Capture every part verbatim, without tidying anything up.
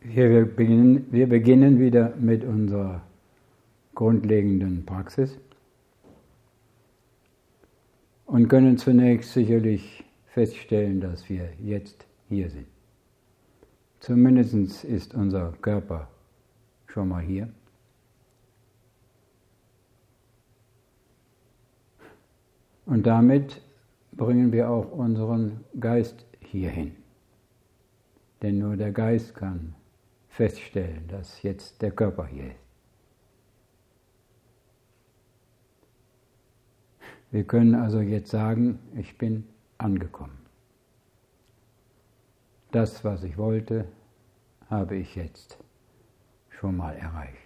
Wir beginnen, wir beginnen wieder mit unserer grundlegenden Praxis und können zunächst sicherlich feststellen, dass wir jetzt hier sind. Zumindest ist unser Körper schon mal hier. Und damit bringen wir auch unseren Geist hierhin. Denn nur der Geist kann feststellen, dass jetzt der Körper hier ist. Wir können also jetzt sagen, ich bin angekommen. Das, was ich wollte, habe ich jetzt schon mal erreicht.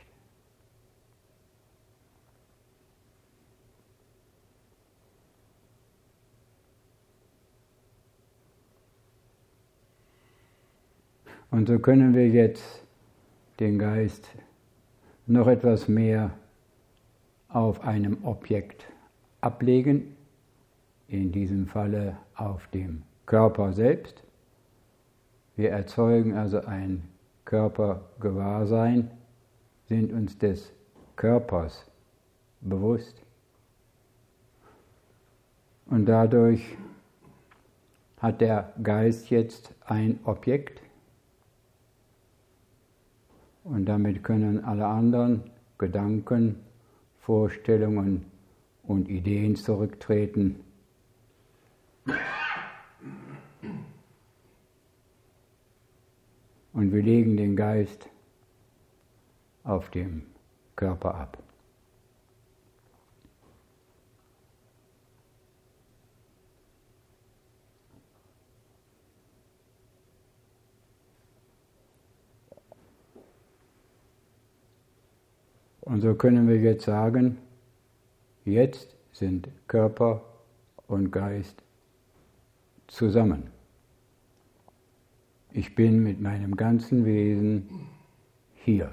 Und so können wir jetzt den Geist noch etwas mehr auf einem Objekt ablegen, in diesem Falle auf dem Körper selbst. Wir erzeugen also ein Körpergewahrsein, sind uns des Körpers bewusst und dadurch hat der Geist jetzt ein Objekt. Und damit können alle anderen Gedanken, Vorstellungen und Ideen zurücktreten. Und wir legen den Geist auf dem Körper ab. Und so können wir jetzt sagen, jetzt sind Körper und Geist zusammen. Ich bin mit meinem ganzen Wesen hier.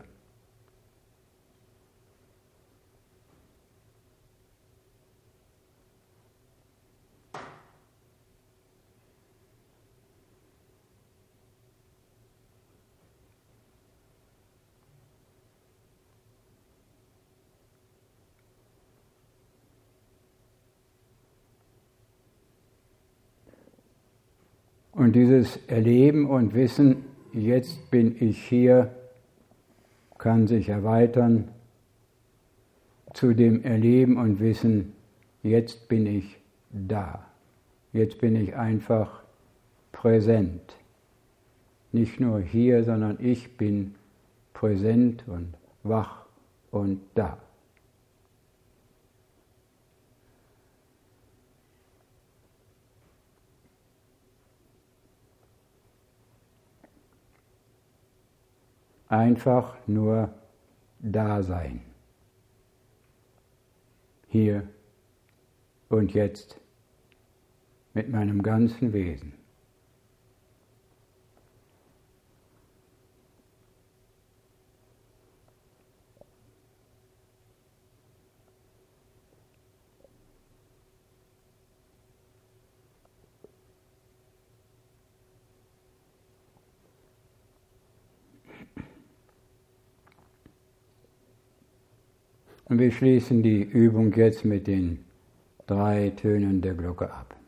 Und dieses Erleben und Wissen, jetzt bin ich hier, kann sich erweitern zu dem Erleben und Wissen, jetzt bin ich da. Jetzt bin ich einfach präsent. Nicht nur hier, sondern ich bin präsent und wach und da. Einfach nur da sein. Hier und jetzt mit meinem ganzen Wesen. Und wir schließen die Übung jetzt mit den drei Tönen der Glocke ab.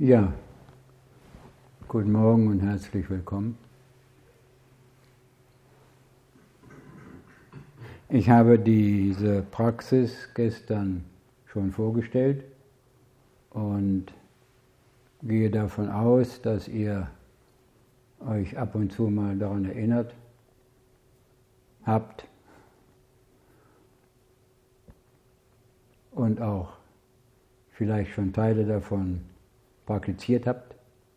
Ja, guten Morgen und herzlich willkommen. Ich habe diese Praxis gestern schon vorgestellt und gehe davon aus, dass ihr euch ab und zu mal daran erinnert habt und auch vielleicht schon Teile davon praktiziert habt.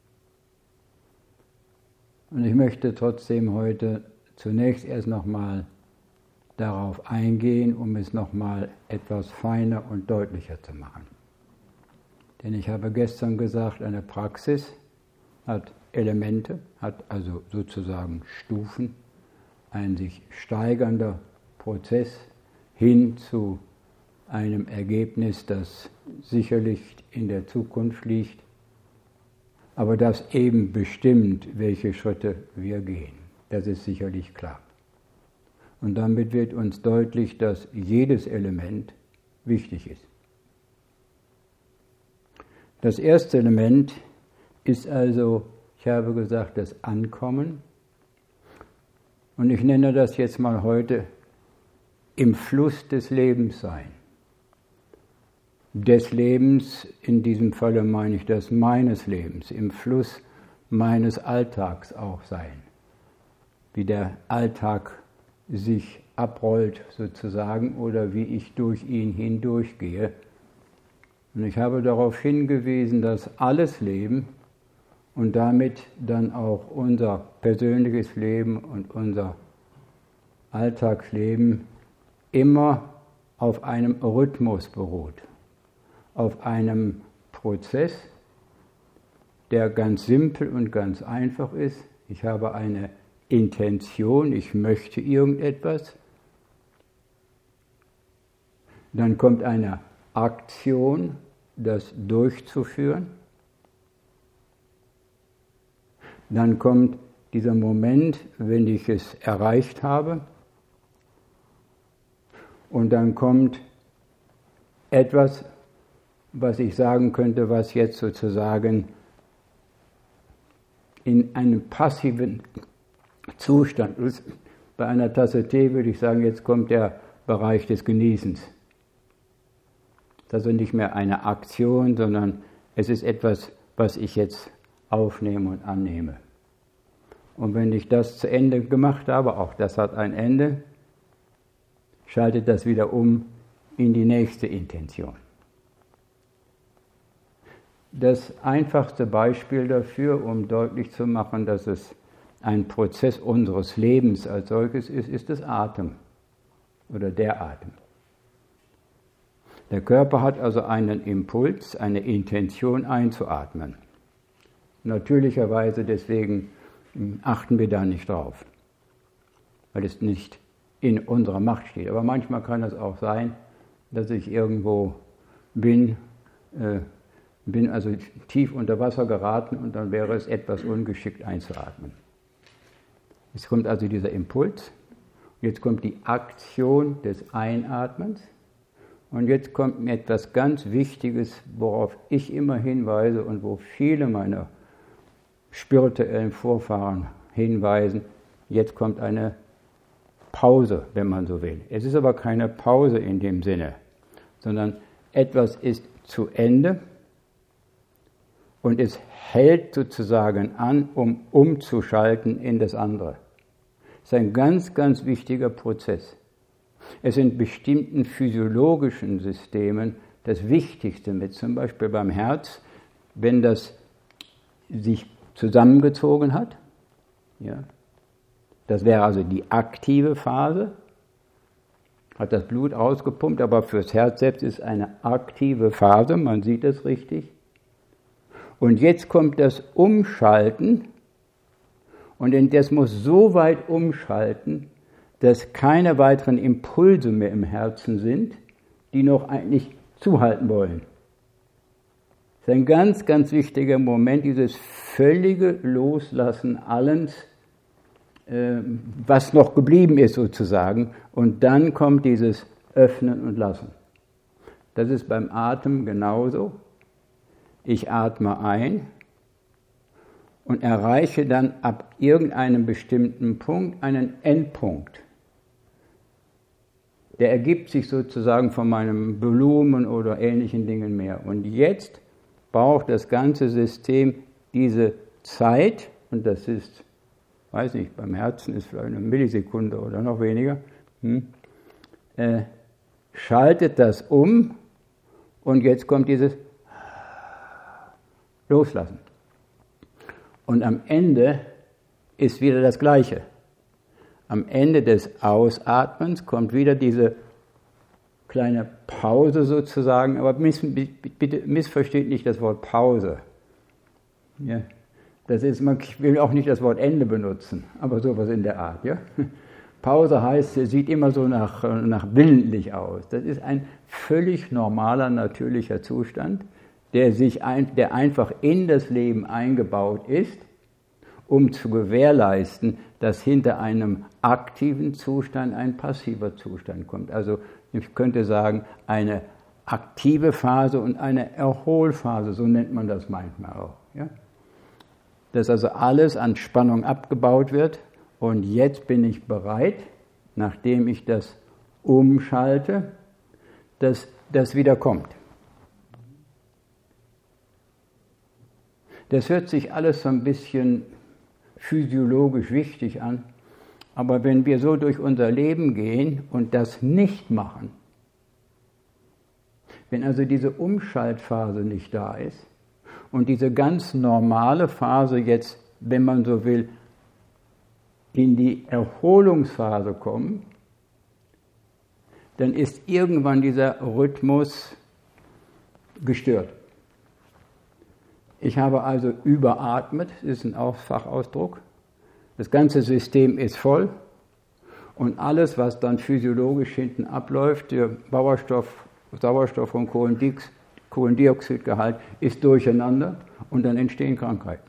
Und ich möchte trotzdem heute zunächst erst nochmal darauf eingehen, um es nochmal etwas feiner und deutlicher zu machen. Denn ich habe gestern gesagt, eine Praxis hat Elemente, hat also sozusagen Stufen, ein sich steigernder Prozess hin zu einem Ergebnis, das sicherlich in der Zukunft liegt, aber das eben bestimmt, welche Schritte wir gehen. Das ist sicherlich klar. Und damit wird uns deutlich, dass jedes Element wichtig ist. Das erste Element ist also, ich habe gesagt, das Ankommen. Und ich nenne das jetzt mal heute im Fluss des Lebens sein. Des Lebens, in diesem Falle meine ich das meines Lebens, im Fluss meines Alltags auch sein. Wie der Alltag sich abrollt sozusagen oder wie ich durch ihn hindurchgehe. Und ich habe darauf hingewiesen, dass alles Leben und damit dann auch unser persönliches Leben und unser Alltagsleben immer auf einem Rhythmus beruht, auf einem Prozess, der ganz simpel und ganz einfach ist. Ich habe eine Intention, ich möchte irgendetwas. Dann kommt eine Aktion, das durchzuführen. Dann kommt dieser Moment, wenn ich es erreicht habe. Und dann kommt etwas, was ich sagen könnte, was jetzt sozusagen in einem passiven Zustand ist. Bei einer Tasse Tee würde ich sagen, jetzt kommt der Bereich des Genießens. Das ist also nicht mehr eine Aktion, sondern es ist etwas, was ich jetzt aufnehme und annehme. Und wenn ich das zu Ende gemacht habe, auch das hat ein Ende, schaltet das wieder um in die nächste Intention. Das einfachste Beispiel dafür, um deutlich zu machen, dass es ein Prozess unseres Lebens als solches ist, ist das Atem oder der Atem. Der Körper hat also einen Impuls, eine Intention einzuatmen. Natürlicherweise deswegen achten wir da nicht drauf, weil es nicht in unserer Macht steht. Aber manchmal kann es auch sein, dass ich irgendwo bin, äh, bin also tief unter Wasser geraten und dann wäre es etwas ungeschickt einzuatmen. Es kommt also dieser Impuls, jetzt kommt die Aktion des Einatmens und jetzt kommt mir etwas ganz Wichtiges, worauf ich immer hinweise und wo viele meiner spirituellen Vorfahren hinweisen. Jetzt kommt eine Pause, wenn man so will. Es ist aber keine Pause in dem Sinne, sondern etwas ist zu Ende und es hält sozusagen an, um umzuschalten in das andere. Das ist ein ganz, ganz wichtiger Prozess. Es sind bestimmten physiologischen Systemen das Wichtigste mit, zum Beispiel beim Herz, wenn das sich zusammengezogen hat. Ja. Das wäre also die aktive Phase, hat das Blut ausgepumpt, aber fürs Herz selbst ist eine aktive Phase, man sieht es richtig. Und jetzt kommt das Umschalten und das muss so weit umschalten, dass keine weiteren Impulse mehr im Herzen sind, die noch eigentlich zuhalten wollen. Das ist ein ganz, ganz wichtiger Moment, dieses völlige Loslassen allens, äh, was noch geblieben ist sozusagen. Und dann kommt dieses Öffnen und Lassen. Das ist beim Atem genauso. Ich atme ein und erreiche dann ab irgendeinem bestimmten Punkt einen Endpunkt. Der ergibt sich sozusagen von meinem Volumen oder ähnlichen Dingen mehr. Und jetzt braucht das ganze System diese Zeit, und das ist, weiß nicht, beim Herzen ist vielleicht eine Millisekunde oder noch weniger, hm, äh, schaltet das um und jetzt kommt dieses Loslassen. Und am Ende ist wieder das Gleiche. Am Ende des Ausatmens kommt wieder diese kleine Pause sozusagen, aber miss, bitte missversteht nicht das Wort Pause. Ja, das ist, man, ich will auch nicht das Wort Ende benutzen, aber sowas in der Art. Ja? Pause heißt, es sieht immer so nach, nach willentlich aus. Das ist ein völlig normaler, natürlicher Zustand, der, sich ein, der einfach in das Leben eingebaut ist, um zu gewährleisten, dass hinter einem aktiven Zustand ein passiver Zustand kommt. Also ich könnte sagen, eine aktive Phase und eine Erholphase, so nennt man das manchmal auch. Ja? Dass also alles an Spannung abgebaut wird und jetzt bin ich bereit, nachdem ich das umschalte, dass das wieder kommt. Das hört sich alles so ein bisschen physiologisch wichtig an, aber wenn wir so durch unser Leben gehen und das nicht machen, wenn also diese Umschaltphase nicht da ist und diese ganz normale Phase jetzt, wenn man so will, in die Erholungsphase kommt, dann ist irgendwann dieser Rhythmus gestört. Ich habe also überatmet, das ist ein Fachausdruck. Das ganze System ist voll und alles, was dann physiologisch hinten abläuft, der Sauerstoff, Sauerstoff und Kohlendioxidgehalt ist durcheinander und dann entstehen Krankheiten.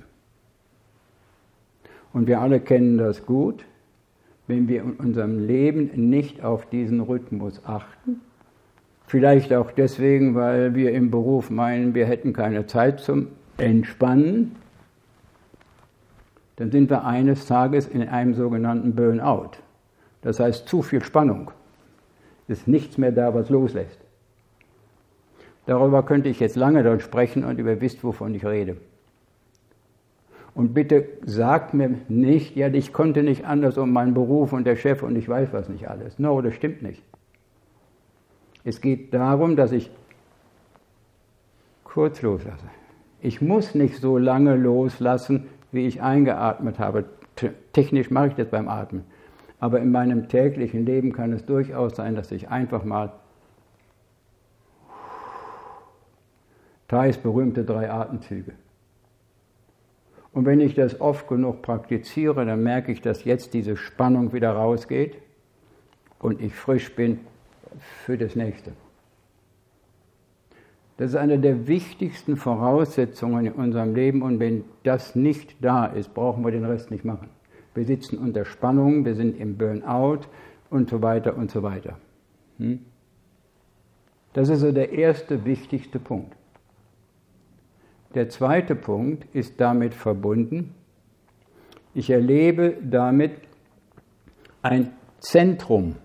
Und wir alle kennen das gut, wenn wir in unserem Leben nicht auf diesen Rhythmus achten. Vielleicht auch deswegen, weil wir im Beruf meinen, wir hätten keine Zeit zum Entspannen, dann sind wir eines Tages in einem sogenannten Burnout. Das heißt, zu viel Spannung. Es ist nichts mehr da, was loslässt. Darüber könnte ich jetzt lange dann sprechen und ihr wisst, wovon ich rede. Und bitte sagt mir nicht, ja, ich konnte nicht anders um meinen Beruf und der Chef und ich weiß was nicht alles. No, das stimmt nicht. Es geht darum, dass ich kurz loslasse. Ich muss nicht so lange loslassen, wie ich eingeatmet habe. Technisch mache ich das beim Atmen. Aber in meinem täglichen Leben kann es durchaus sein, dass ich einfach mal Thais berühmte drei Atemzüge. Und wenn ich das oft genug praktiziere, dann merke ich, dass jetzt diese Spannung wieder rausgeht und ich frisch bin für das Nächste. Das ist eine der wichtigsten Voraussetzungen in unserem Leben und wenn das nicht da ist, brauchen wir den Rest nicht machen. Wir sitzen unter Spannung, wir sind im Burnout und so weiter und so weiter. Das ist so der erste wichtigste Punkt. Der zweite Punkt ist damit verbunden, ich erlebe damit ein Zentrum.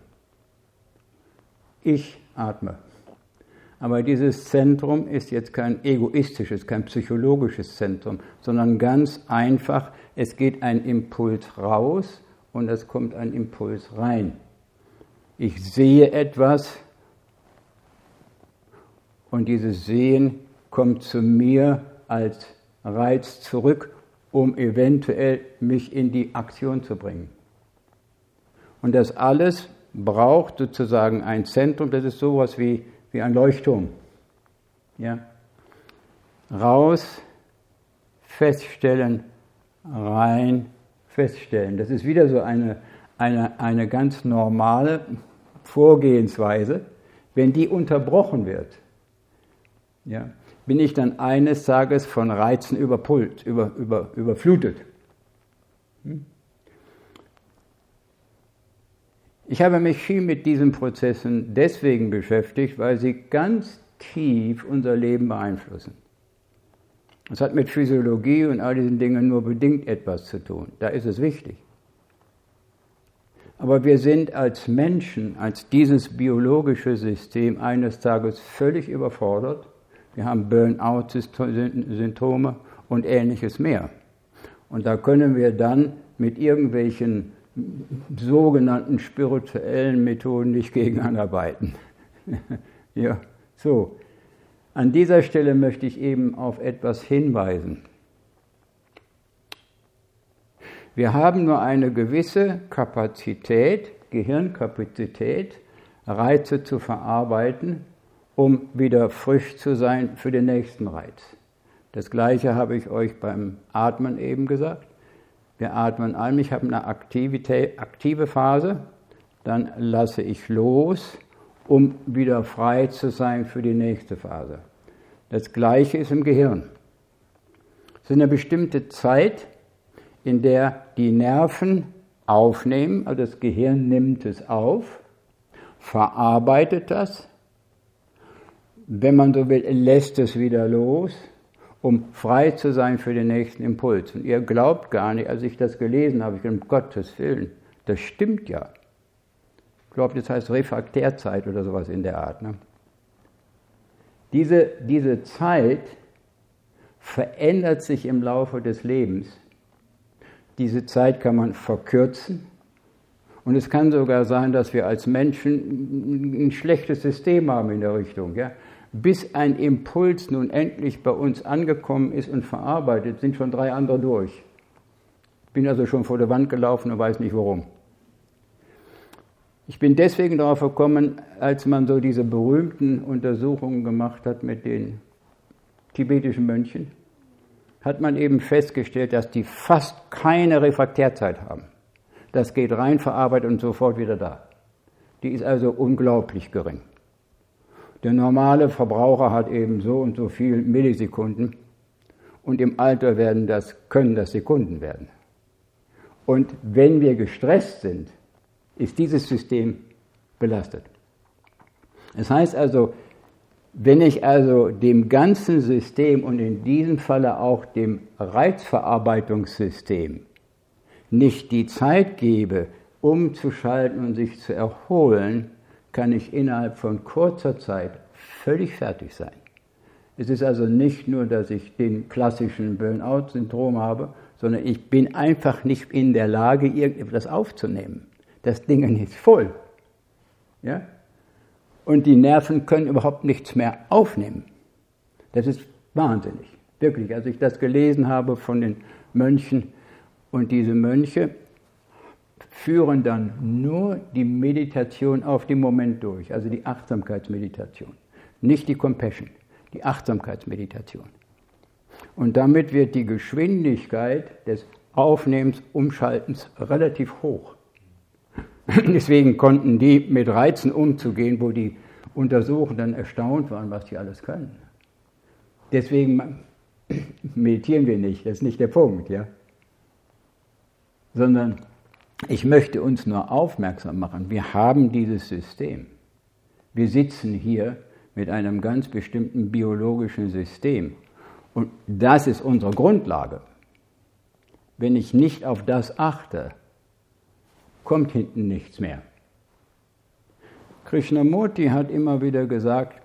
Ich atme. Aber dieses Zentrum ist jetzt kein egoistisches, kein psychologisches Zentrum, sondern ganz einfach, es geht ein Impuls raus und es kommt ein Impuls rein. Ich sehe etwas und dieses Sehen kommt zu mir als Reiz zurück, um eventuell mich in die Aktion zu bringen. Und das alles braucht sozusagen ein Zentrum, das ist sowas wie wie ein Leuchtturm. Ja? Raus, feststellen, rein, feststellen. Das ist wieder so eine, eine, eine ganz normale Vorgehensweise. Wenn die unterbrochen wird, ja, bin ich dann eines Tages von Reizen überpult, über, über, überflutet. Hm? Ich habe mich viel mit diesen Prozessen deswegen beschäftigt, weil sie ganz tief unser Leben beeinflussen. Das hat mit Physiologie und all diesen Dingen nur bedingt etwas zu tun. Da ist es wichtig. Aber wir sind als Menschen, als dieses biologische System eines Tages völlig überfordert. Wir haben Burnout-Symptome und Ähnliches mehr. Und da können wir dann mit irgendwelchen sogenannten spirituellen Methoden nicht gegen anarbeiten. Ja, so. An dieser Stelle möchte ich eben auf etwas hinweisen. Wir haben nur eine gewisse Kapazität, Gehirnkapazität, Reize zu verarbeiten, um wieder frisch zu sein für den nächsten Reiz. Das Gleiche habe ich euch beim Atmen eben gesagt. Wir atmen ein, ich habe eine Aktivität, aktive Phase, dann lasse ich los, um wieder frei zu sein für die nächste Phase. Das Gleiche ist im Gehirn. Es ist eine bestimmte Zeit, in der die Nerven aufnehmen, also das Gehirn nimmt es auf, verarbeitet das, wenn man so will, lässt es wieder los, um frei zu sein für den nächsten Impuls. Und ihr glaubt gar nicht, als ich das gelesen habe, ich dachte, um Gottes Willen, das stimmt ja. Ich glaube, das heißt Refraktärzeit oder sowas in der Art. Ne? Diese, diese Zeit verändert sich im Laufe des Lebens. Diese Zeit kann man verkürzen. Und es kann sogar sein, dass wir als Menschen ein schlechtes System haben in der Richtung. Ja? Bis ein Impuls nun endlich bei uns angekommen ist und verarbeitet, sind schon drei andere durch. Ich bin also schon vor der Wand gelaufen und weiß nicht warum. Ich bin deswegen darauf gekommen, als man so diese berühmten Untersuchungen gemacht hat mit den tibetischen Mönchen, hat man eben festgestellt, dass die fast keine Refraktärzeit haben. Das geht rein verarbeitet und sofort wieder da. Die ist also unglaublich gering. Der normale Verbraucher hat eben so und so viel Millisekunden und im Alter werden das, können das Sekunden werden. Und wenn wir gestresst sind, ist dieses System belastet. Das heißt also, wenn ich also dem ganzen System und in diesem Falle auch dem Reizverarbeitungssystem nicht die Zeit gebe, umzuschalten und sich zu erholen, kann ich innerhalb von kurzer Zeit völlig fertig sein. Es ist also nicht nur, dass ich den klassischen Burnout-Syndrom habe, sondern ich bin einfach nicht in der Lage, irgendetwas aufzunehmen. Das Ding ist voll. Ja? Und die Nerven können überhaupt nichts mehr aufnehmen. Das ist wahnsinnig. Wirklich, als ich das gelesen habe von den Mönchen, und diese Mönche führen dann nur die Meditation auf den Moment durch, also die Achtsamkeitsmeditation, nicht die Compassion, die Achtsamkeitsmeditation. Und damit wird die Geschwindigkeit des Aufnehmens, Umschaltens relativ hoch. Deswegen konnten die mit Reizen umzugehen, wo die Untersuchenden erstaunt waren, was die alles können. Deswegen meditieren wir nicht, das ist nicht der Punkt, ja. Sondern ich möchte uns nur aufmerksam machen, wir haben dieses System. Wir sitzen hier mit einem ganz bestimmten biologischen System und das ist unsere Grundlage. Wenn ich nicht auf das achte, kommt hinten nichts mehr. Krishnamurti hat immer wieder gesagt,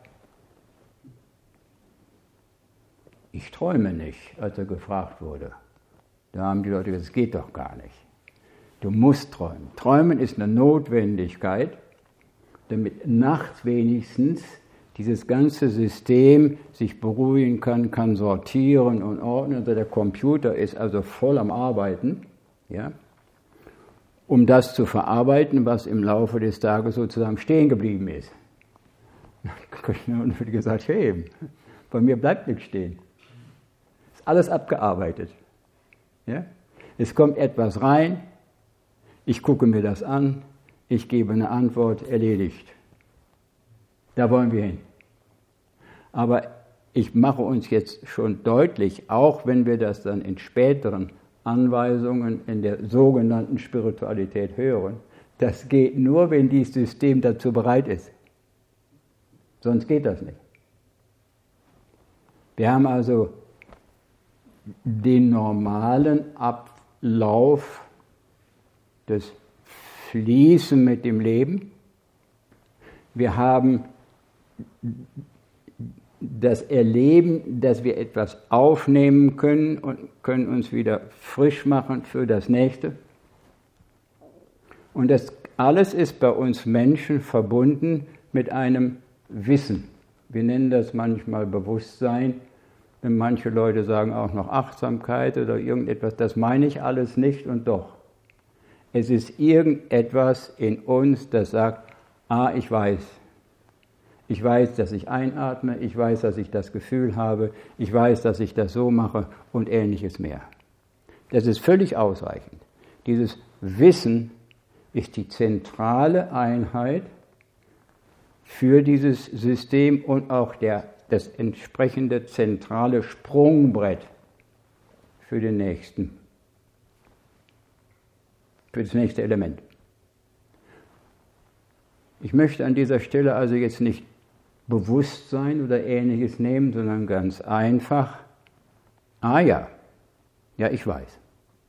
ich träume nicht, als er gefragt wurde. Da haben die Leute gesagt, das geht doch gar nicht. Du musst träumen. Träumen ist eine Notwendigkeit, damit nachts wenigstens dieses ganze System sich beruhigen kann, kann sortieren und ordnen. Also der Computer ist also voll am Arbeiten, ja, um das zu verarbeiten, was im Laufe des Tages sozusagen stehen geblieben ist. Und wird gesagt, hey, bei mir bleibt nichts stehen. Ist alles abgearbeitet. Ja? Es kommt etwas rein, ich gucke mir das an, ich gebe eine Antwort, erledigt. Da wollen wir hin. Aber ich mache uns jetzt schon deutlich, auch wenn wir das dann in späteren Anweisungen in der sogenannten Spiritualität hören, das geht nur, wenn dieses System dazu bereit ist. Sonst geht das nicht. Wir haben also den normalen Ablauf des Fließen mit dem Leben. Wir haben das Erleben, dass wir etwas aufnehmen können und können uns wieder frisch machen für das Nächste. Und das alles ist bei uns Menschen verbunden mit einem Wissen. Wir nennen das manchmal Bewusstsein, denn manche Leute sagen auch noch Achtsamkeit oder irgendetwas. Das meine ich alles nicht und doch. Es ist irgendetwas in uns, das sagt, ah, ich weiß. Ich weiß, dass ich einatme, ich weiß, dass ich das Gefühl habe, ich weiß, dass ich das so mache und Ähnliches mehr. Das ist völlig ausreichend. Dieses Wissen ist die zentrale Einheit für dieses System und auch der, das entsprechende zentrale Sprungbrett für den nächsten, für das nächste Element. Ich möchte an dieser Stelle also jetzt nicht Bewusstsein oder Ähnliches nehmen, sondern ganz einfach, ah ja, ja ich weiß.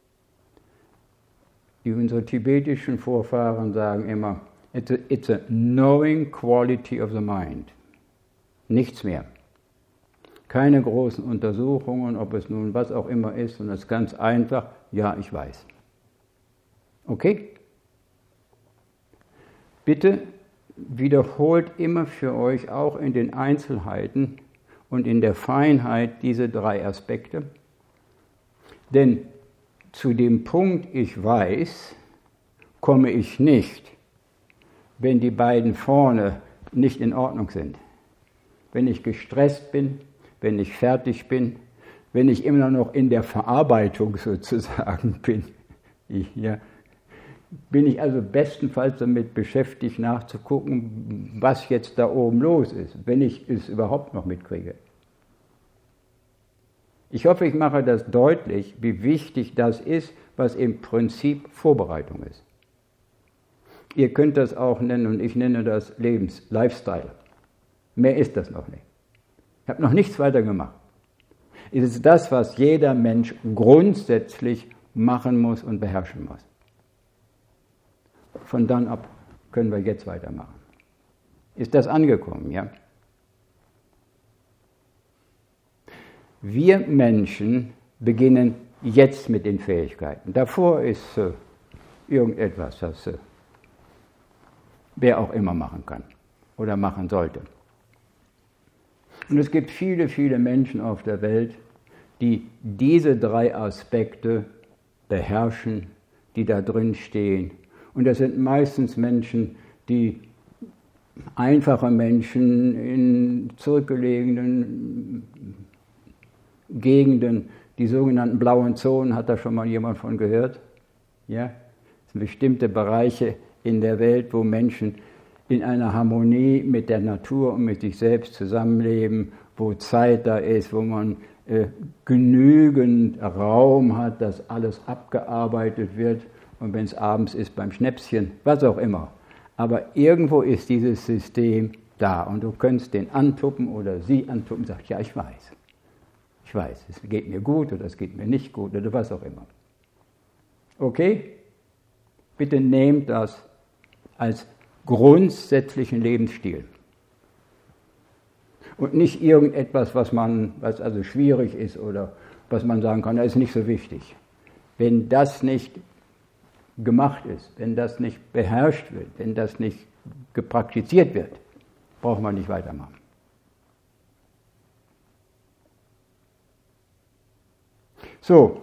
Die unsere tibetischen Vorfahren sagen immer, it's a, it's a knowing quality of the mind. Nichts mehr. Keine großen Untersuchungen, ob es nun was auch immer ist, sondern es ist ganz einfach, ja ich weiß. Okay? Bitte wiederholt immer für euch auch in den Einzelheiten und in der Feinheit diese drei Aspekte. Denn zu dem Punkt, ich weiß, komme ich nicht, wenn die beiden vorne nicht in Ordnung sind. Wenn ich gestresst bin, wenn ich fertig bin, wenn ich immer noch in der Verarbeitung sozusagen bin. Ich, ja, bin ich also bestenfalls damit beschäftigt, nachzugucken, was jetzt da oben los ist, wenn ich es überhaupt noch mitkriege. Ich hoffe, ich mache das deutlich, wie wichtig das ist, was im Prinzip Vorbereitung ist. Ihr könnt das auch nennen, und ich nenne das Lebens-, Lifestyle. Mehr ist das noch nicht. Ich habe noch nichts weiter gemacht. Es ist das, was jeder Mensch grundsätzlich machen muss und beherrschen muss. Von dann ab können wir jetzt weitermachen. Ist das angekommen, ja? Wir Menschen beginnen jetzt mit den Fähigkeiten. Davor ist äh, irgendetwas, das äh, wer auch immer machen kann oder machen sollte. Und es gibt viele, viele Menschen auf der Welt, die diese drei Aspekte beherrschen, die da drin stehen. Und das sind meistens Menschen, die einfache Menschen in zurückgelegenen Gegenden, die sogenannten blauen Zonen, hat da schon mal jemand von gehört? Ja? Das sind bestimmte Bereiche in der Welt, wo Menschen in einer Harmonie mit der Natur und mit sich selbst zusammenleben, wo Zeit da ist, wo man äh, genügend Raum hat, dass alles abgearbeitet wird und wenn es abends ist beim Schnäpschen, was auch immer. Aber irgendwo ist dieses System da und du könntest den antuppen oder sie antuppen und sagst, ja, ich weiß. Ich weiß, es geht mir gut oder es geht mir nicht gut oder was auch immer. Okay? Bitte nehmt das als grundsätzlichen Lebensstil. Und nicht irgendetwas, was man, was also schwierig ist oder was man sagen kann, das ist nicht so wichtig. Wenn das nicht gemacht ist, wenn das nicht beherrscht wird, wenn das nicht gepraktiziert wird, braucht man nicht weitermachen. So,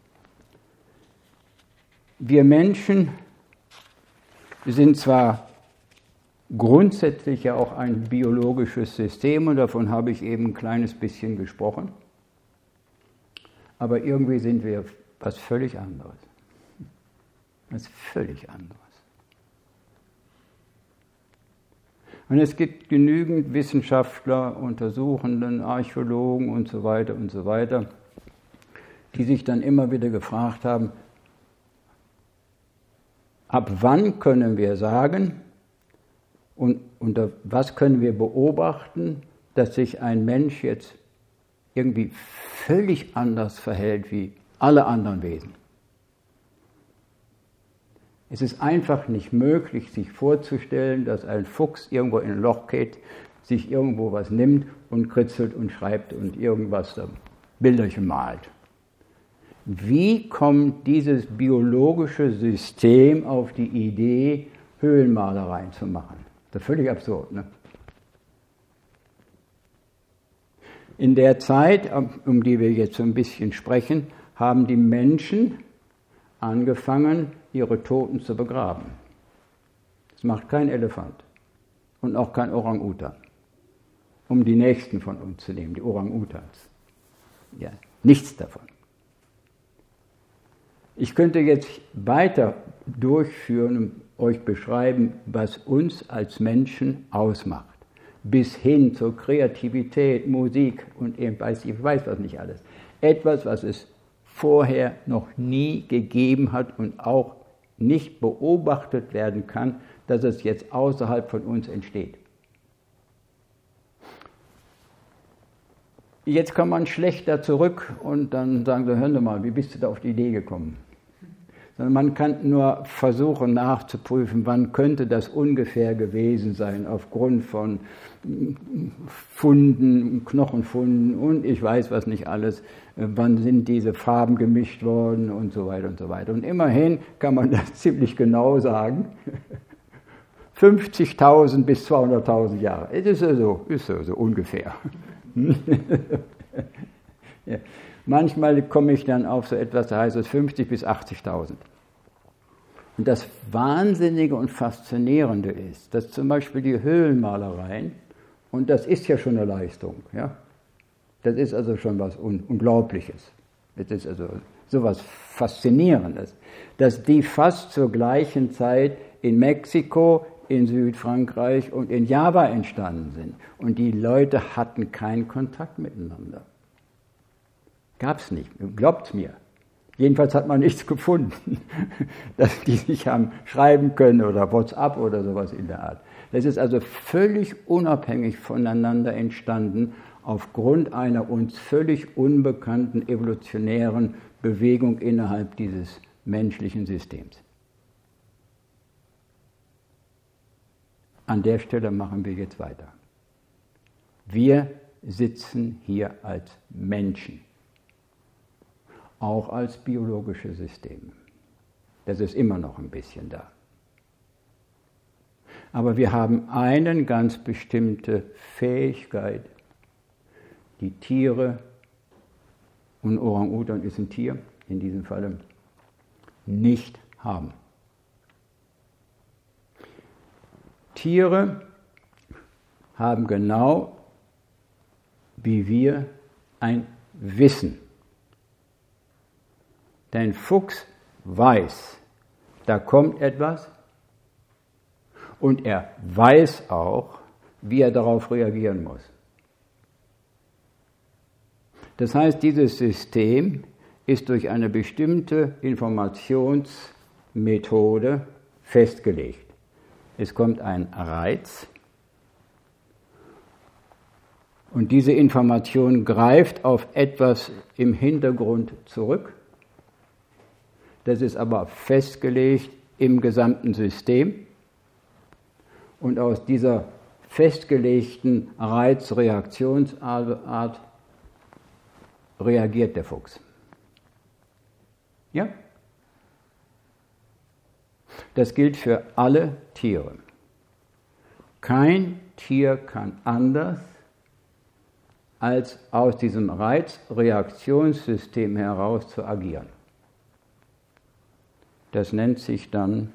wir Menschen sind zwar grundsätzlich ja auch ein biologisches System und davon habe ich eben ein kleines bisschen gesprochen, aber irgendwie sind wir was völlig anderes. Was völlig anderes. Und es gibt genügend Wissenschaftler, Untersuchenden, Archäologen und so weiter und so weiter, die sich dann immer wieder gefragt haben, ab wann können wir sagen und unter was können wir beobachten, dass sich ein Mensch jetzt irgendwie völlig anders verhält wie alle anderen Wesen. Es ist einfach nicht möglich, sich vorzustellen, dass ein Fuchs irgendwo in ein Loch geht, sich irgendwo was nimmt und kritzelt und schreibt und irgendwas da Bilderchen malt. Wie kommt dieses biologische System auf die Idee, Höhlenmalereien zu machen? Das ist völlig absurd, ne? In der Zeit, um die wir jetzt so ein bisschen sprechen, haben die Menschen angefangen, ihre Toten zu begraben. Das macht kein Elefant und auch kein Orang-Utan, um die Nächsten von uns zu nehmen, die Orang-Utans. Ja, nichts davon. Ich könnte jetzt weiter durchführen und euch beschreiben, was uns als Menschen ausmacht. Bis hin zur Kreativität, Musik und eben weiß ich weiß was nicht alles. Etwas, was es vorher noch nie gegeben hat und auch nicht beobachtet werden kann, dass es jetzt außerhalb von uns entsteht. Jetzt kann man schlechter zurück und dann sagen sie, hören Sie mal, wie bist du da auf die Idee gekommen? Sondern man kann nur versuchen nachzuprüfen, wann könnte das ungefähr gewesen sein, aufgrund von Funden, Knochenfunden und ich weiß was nicht alles, wann sind diese Farben gemischt worden und so weiter und so weiter. Und immerhin kann man das ziemlich genau sagen, fünfzigtausend bis zweihunderttausend Jahre, das ist so, ist so, so ungefähr. Ja. Manchmal komme ich dann auf so etwas, da heißt es fünfzig bis achtzigtausend. Und das Wahnsinnige und Faszinierende ist, dass zum Beispiel die Höhlenmalereien, und das ist ja schon eine Leistung, ja, das ist also schon was Unglaubliches, das ist also sowas Faszinierendes, dass die fast zur gleichen Zeit in Mexiko, in Südfrankreich und in Java entstanden sind. Und die Leute hatten keinen Kontakt miteinander. Gab es nicht, glaubt mir. Jedenfalls hat man nichts gefunden, dass die sich haben schreiben können oder WhatsApp oder sowas in der Art. Das ist also völlig unabhängig voneinander entstanden, aufgrund einer uns völlig unbekannten evolutionären Bewegung innerhalb dieses menschlichen Systems. An der Stelle machen wir jetzt weiter. Wir sitzen hier als Menschen. Auch als biologische Systeme. Das ist immer noch ein bisschen da. Aber wir haben eine ganz bestimmte Fähigkeit, die Tiere, und Orang-Utan ist ein Tier, in diesem Falle, nicht haben. Tiere haben genau wie wir ein Wissen. Dein Fuchs weiß, da kommt etwas und er weiß auch, wie er darauf reagieren muss. Das heißt, dieses System ist durch eine bestimmte Informationsmethode festgelegt. Es kommt ein Reiz und diese Information greift auf etwas im Hintergrund zurück. Das ist aber festgelegt im gesamten System und aus dieser festgelegten Reizreaktionsart reagiert der Fuchs. Ja? Das gilt für alle Tiere. Kein Tier kann anders, als aus diesem Reizreaktionssystem heraus zu agieren. Das nennt sich dann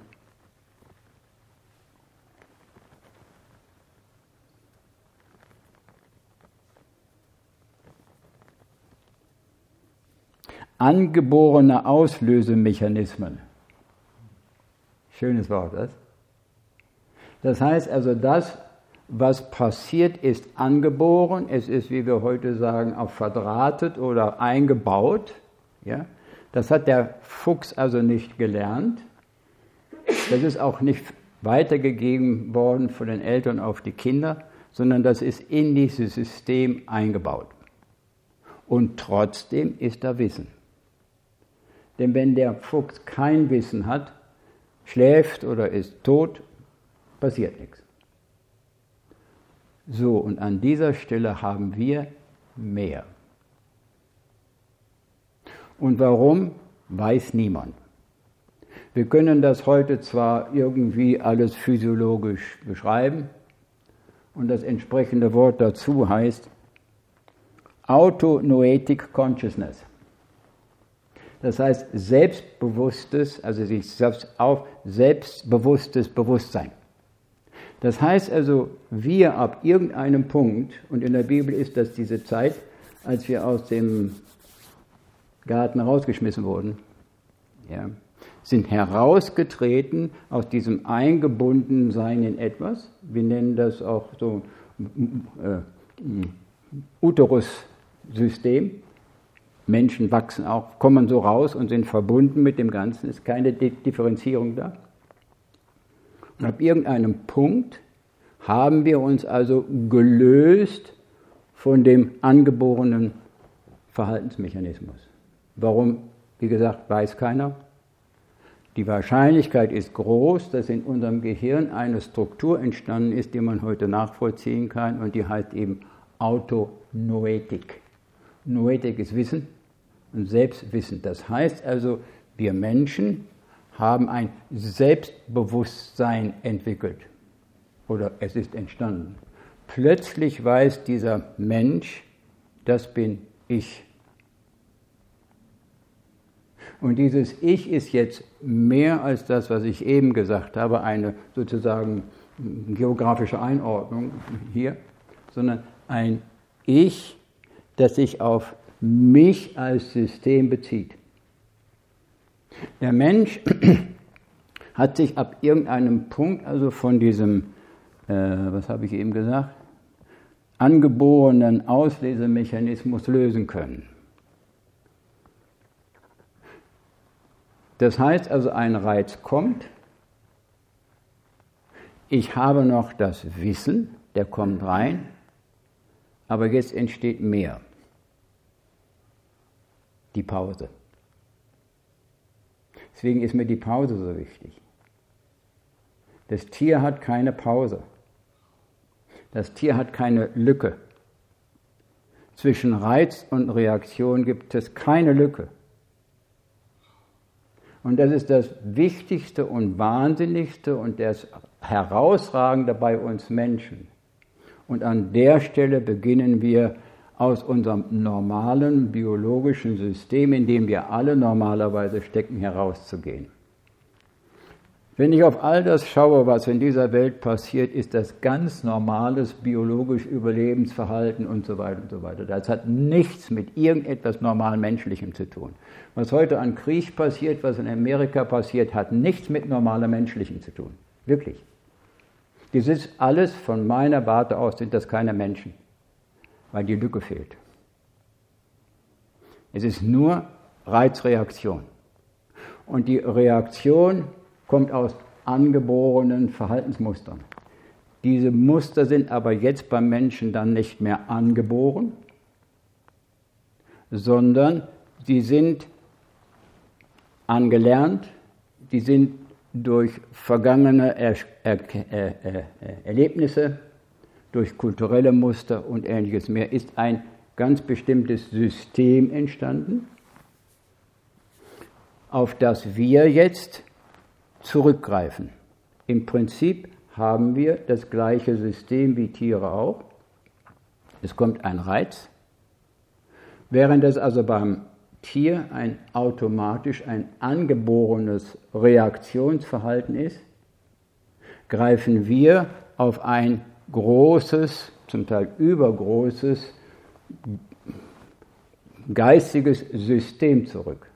angeborene Auslösemechanismen. Schönes Wort, das? Das heißt also, das, was passiert, ist angeboren. Es ist, wie wir heute sagen, auch verdrahtet oder eingebaut. Ja? Das hat der Fuchs also nicht gelernt. Das ist auch nicht weitergegeben worden von den Eltern auf die Kinder, sondern das ist in dieses System eingebaut. und trotzdem ist da Wissen. Denn wenn der Fuchs kein Wissen hat, schläft oder ist tot, passiert nichts. So, und an dieser Stelle haben wir mehr. Und warum, weiß niemand. Wir können das heute zwar irgendwie alles physiologisch beschreiben, und das entsprechende Wort dazu heißt Autonoetic Consciousness. Das heißt selbstbewusstes, also sich selbst auf selbstbewusstes Bewusstsein. Das heißt also, wir ab irgendeinem Punkt, und in der Bibel ist das diese Zeit, als wir aus dem Garten rausgeschmissen wurden, ja, sind herausgetreten aus diesem Eingebundensein in etwas. Wir nennen das auch so äh, Uterus-System. Menschen wachsen auch, kommen so raus und sind verbunden mit dem Ganzen. Es ist keine Differenzierung da. Und ab irgendeinem Punkt haben wir uns also gelöst von dem angeborenen Verhaltensmechanismus. Warum, wie gesagt, weiß keiner. Die Wahrscheinlichkeit ist groß, dass in unserem Gehirn eine Struktur entstanden ist, die man heute nachvollziehen kann, und die heißt eben Autonoetik. Noetik ist Wissen und Selbstwissen. Das heißt also, wir Menschen haben ein Selbstbewusstsein entwickelt. Oder es ist entstanden. Plötzlich weiß dieser Mensch, das bin ich. Und dieses Ich ist jetzt mehr als das, was ich eben gesagt habe, eine sozusagen geografische Einordnung hier, sondern ein Ich, das sich auf mich als System bezieht. Der Mensch hat sich ab irgendeinem Punkt, also von diesem, äh, was habe ich eben gesagt, angeborenen Auslesemechanismus lösen können. Das heißt also, ein Reiz kommt, ich habe noch das Wissen, der kommt rein, aber jetzt entsteht mehr. Die Pause. Deswegen ist mir die Pause so wichtig. Das Tier hat keine Pause. Das Tier hat keine Lücke. Zwischen Reiz und Reaktion gibt es keine Lücke. Und das ist das Wichtigste und Wahnsinnigste und das Herausragende bei uns Menschen. Und an der Stelle beginnen wir aus unserem normalen biologischen System, in dem wir alle normalerweise stecken, herauszugehen. Wenn ich auf all das schaue, was in dieser Welt passiert, ist das ganz normales biologisch Überlebensverhalten und so weiter und so weiter. Das hat nichts mit irgendetwas normal Menschlichem zu tun. Was heute an Krieg passiert, was in Amerika passiert, hat nichts mit normalem Menschlichem zu tun. Wirklich. Das ist alles, von meiner Warte aus sind das keine Menschen, weil die Lücke fehlt. Es ist nur Reizreaktion. Und die Reaktion kommt aus angeborenen Verhaltensmustern. Diese Muster sind aber jetzt beim Menschen dann nicht mehr angeboren, sondern sie sind angelernt, die sind durch vergangene er er er er Erlebnisse, durch kulturelle Muster und Ähnliches mehr, ist ein ganz bestimmtes System entstanden, auf das wir jetzt zurückgreifen. Im Prinzip haben wir das gleiche System wie Tiere auch. Es kommt ein Reiz. Während es also beim Tier ein automatisch ein angeborenes Reaktionsverhalten ist, greifen wir auf ein großes, zum Teil übergroßes, geistiges System zurück.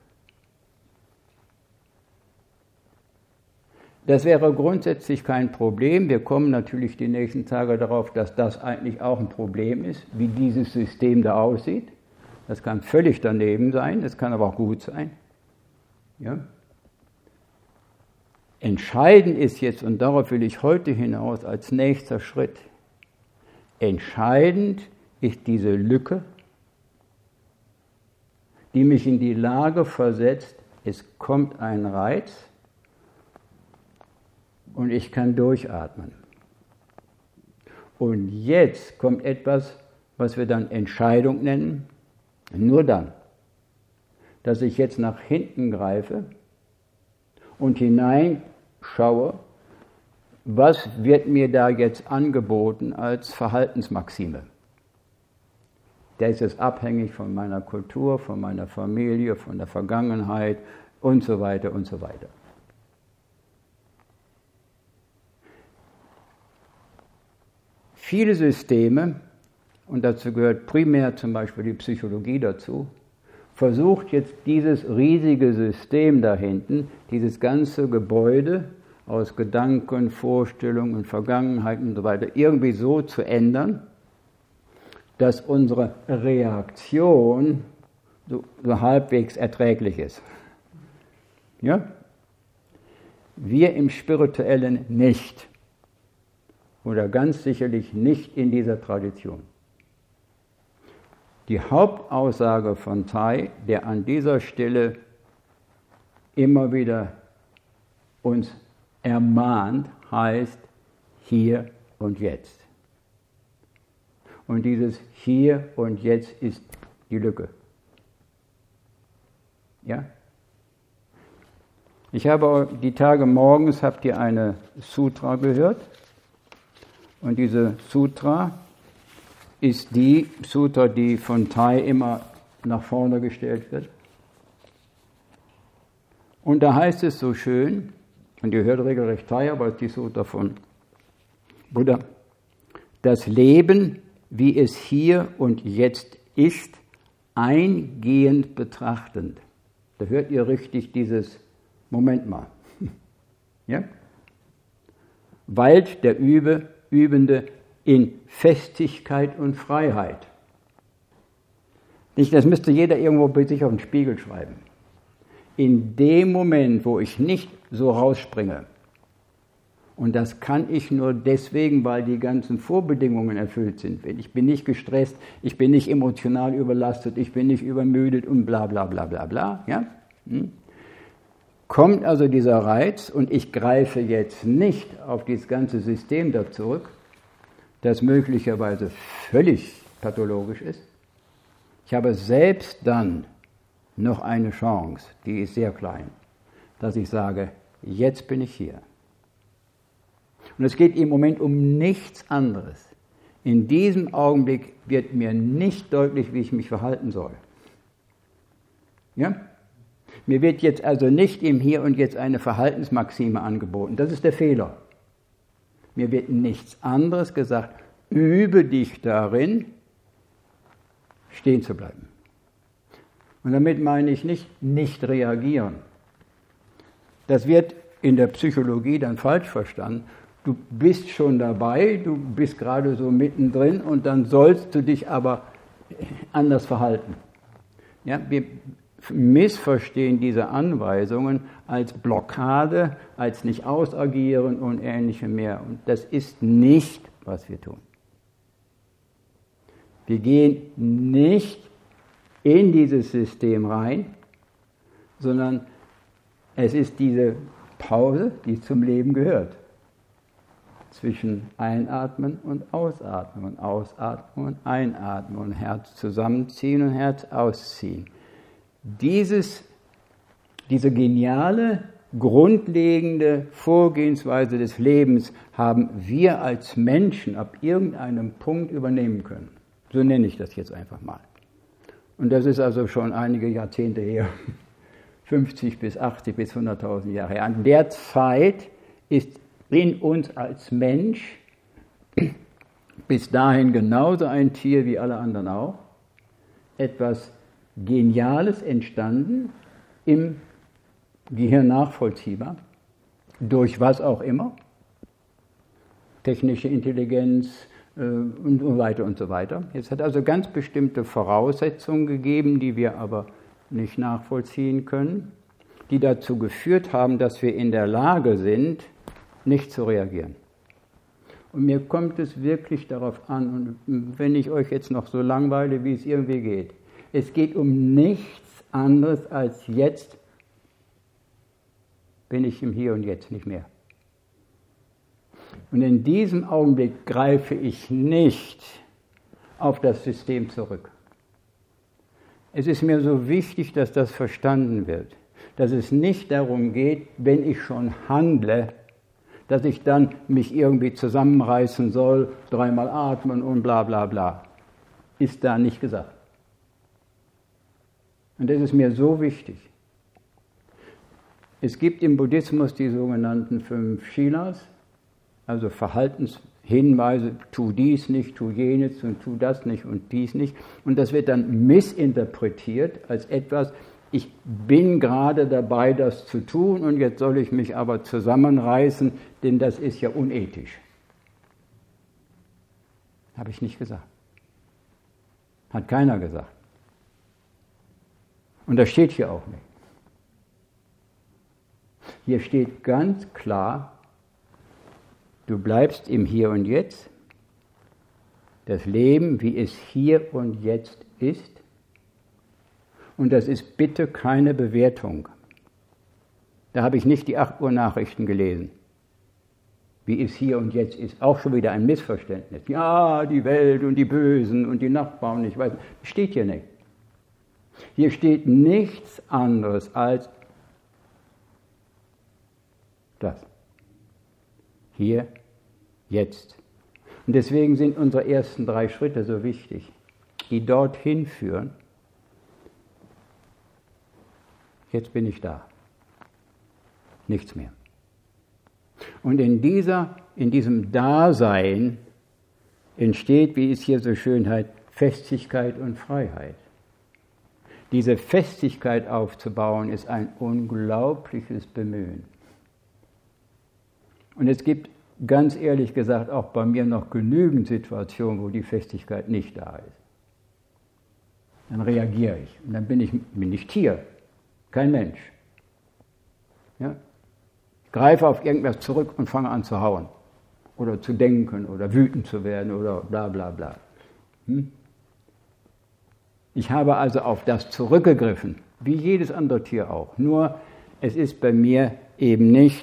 Das wäre grundsätzlich kein Problem. Wir kommen natürlich die nächsten Tage darauf, dass das eigentlich auch ein Problem ist, wie dieses System da aussieht. Das kann völlig daneben sein, es kann aber auch gut sein. Ja? Entscheidend ist jetzt, und darauf will ich heute hinaus als nächster Schritt, entscheidend ist diese Lücke die mich in die Lage versetzt, es kommt ein Reiz und ich kann durchatmen. Und jetzt kommt etwas, was wir dann Entscheidung nennen, nur dann, dass ich jetzt nach hinten greife und hineinschaue, was wird mir da jetzt angeboten als Verhaltensmaxime. Der ist jetzt abhängig von meiner Kultur, von meiner Familie, von der Vergangenheit und so weiter und so weiter. Viele Systeme, und dazu gehört primär zum Beispiel die Psychologie dazu, versucht jetzt dieses riesige System da hinten, dieses ganze Gebäude aus Gedanken, Vorstellungen, Vergangenheit und so weiter, irgendwie so zu ändern, dass unsere Reaktion so, so halbwegs erträglich ist. Ja? Wir im Spirituellen nicht. Oder ganz sicherlich nicht in dieser Tradition. Die Hauptaussage von Thay, der an dieser Stelle immer wieder uns ermahnt, heißt hier und jetzt. Und dieses Hier und Jetzt ist die Lücke. Ja? Ich habe die Tage morgens, habt ihr eine Sutra gehört? Und diese Sutra ist die Sutra, die von Thay immer nach vorne gestellt wird. Und da heißt es so schön, und ihr hört regelrecht Thay, aber es ist die Sutra von Buddha, das Leben, wie es hier und jetzt ist, eingehend betrachtend. Da hört ihr richtig dieses, Moment mal, ja? Weilt der Übe, Übende in Festigkeit und Freiheit. Nicht, das müsste jeder irgendwo bei sich auf den Spiegel schreiben. In dem Moment, wo ich nicht so rausspringe, und das kann ich nur deswegen, weil die ganzen Vorbedingungen erfüllt sind. Ich bin nicht gestresst, ich bin nicht emotional überlastet, ich bin nicht übermüdet und bla bla bla bla bla. Ja? Hm? Kommt also dieser Reiz und ich greife jetzt nicht auf dieses ganze System da zurück, das möglicherweise völlig pathologisch ist. Ich habe selbst dann noch eine Chance, die ist sehr klein, dass ich sage, jetzt bin ich hier. Und es geht im Moment um nichts anderes. In diesem Augenblick wird mir nicht deutlich, wie ich mich verhalten soll. Ja? Mir wird jetzt also nicht im Hier und Jetzt eine Verhaltensmaxime angeboten. Das ist der Fehler. Mir wird nichts anderes gesagt. Übe dich darin, stehen zu bleiben. Und damit meine ich nicht, nicht reagieren. Das wird in der Psychologie dann falsch verstanden. Du bist schon dabei, du bist gerade so mittendrin und dann sollst du dich aber anders verhalten. Ja, wir missverstehen diese Anweisungen als Blockade, als nicht ausagieren und ähnlichem mehr. Und das ist nicht, was wir tun. Wir gehen nicht in dieses System rein, sondern es ist diese Pause, die zum Leben gehört. Zwischen Einatmen und Ausatmen und Ausatmen und Einatmen und Herz zusammenziehen und Herz ausziehen. Dieses, diese geniale, grundlegende Vorgehensweise des Lebens haben wir als Menschen ab irgendeinem Punkt übernehmen können. So nenne ich das jetzt einfach mal. Und das ist also schon einige Jahrzehnte her, fünfzig bis achtzig bis hunderttausend Jahre her. An der Zeit ist in uns als Mensch bis dahin genauso ein Tier wie alle anderen auch, etwas Geniales entstanden, im Gehirn nachvollziehbar, durch was auch immer, technische Intelligenz äh, und so weiter und so weiter. Es hat also ganz bestimmte Voraussetzungen gegeben, die wir aber nicht nachvollziehen können, die dazu geführt haben, dass wir in der Lage sind, nicht zu reagieren. Und mir kommt es wirklich darauf an, und wenn ich euch jetzt noch so langweile, wie es irgendwie geht, Es geht um nichts anderes als jetzt bin ich im Hier und Jetzt nicht mehr. Und in diesem Augenblick greife ich nicht auf das System zurück. Es ist mir so wichtig, dass das verstanden wird, dass es nicht darum geht, wenn ich schon handle, dass ich dann mich irgendwie zusammenreißen soll, dreimal atmen und bla bla bla. Ist da nicht gesagt. Und das ist mir so wichtig. Es gibt im Buddhismus die sogenannten fünf Shilas, also Verhaltenshinweise, tu dies nicht, tu jenes und tu das nicht und dies nicht. Und das wird dann missinterpretiert als etwas, ich bin gerade dabei, das zu tun und jetzt soll ich mich aber zusammenreißen, denn das ist ja unethisch. Habe ich nicht gesagt. Hat keiner gesagt. Und das steht hier auch nicht. Hier steht ganz klar, du bleibst im Hier und Jetzt, das Leben, wie es hier und jetzt ist, und das ist bitte keine Bewertung. Da habe ich nicht die acht Uhr Nachrichten gelesen. Wie es hier und jetzt ist, auch schon wieder ein Missverständnis. Ja, die Welt und die Bösen und die Nachbarn, ich weiß, das steht hier nicht. Hier steht nichts anderes als das. Hier, jetzt. Und deswegen sind unsere ersten drei Schritte so wichtig, die dorthin führen. Jetzt bin ich da. Nichts mehr. Und in, dieser, in diesem Dasein entsteht, wie es hier so schön heißt, Festigkeit und Freiheit. Diese Festigkeit aufzubauen, ist ein unglaubliches Bemühen. Und es gibt, ganz ehrlich gesagt, auch bei mir noch genügend Situationen, wo die Festigkeit nicht da ist. Dann reagiere ich. Und dann bin ich, bin ich Tier, kein Mensch. Ja? Ich greife auf irgendwas zurück und fange an zu hauen. Oder zu denken oder wütend zu werden oder bla bla bla. Hm? Ich habe also auf das zurückgegriffen, wie jedes andere Tier auch. Nur es ist bei mir eben nicht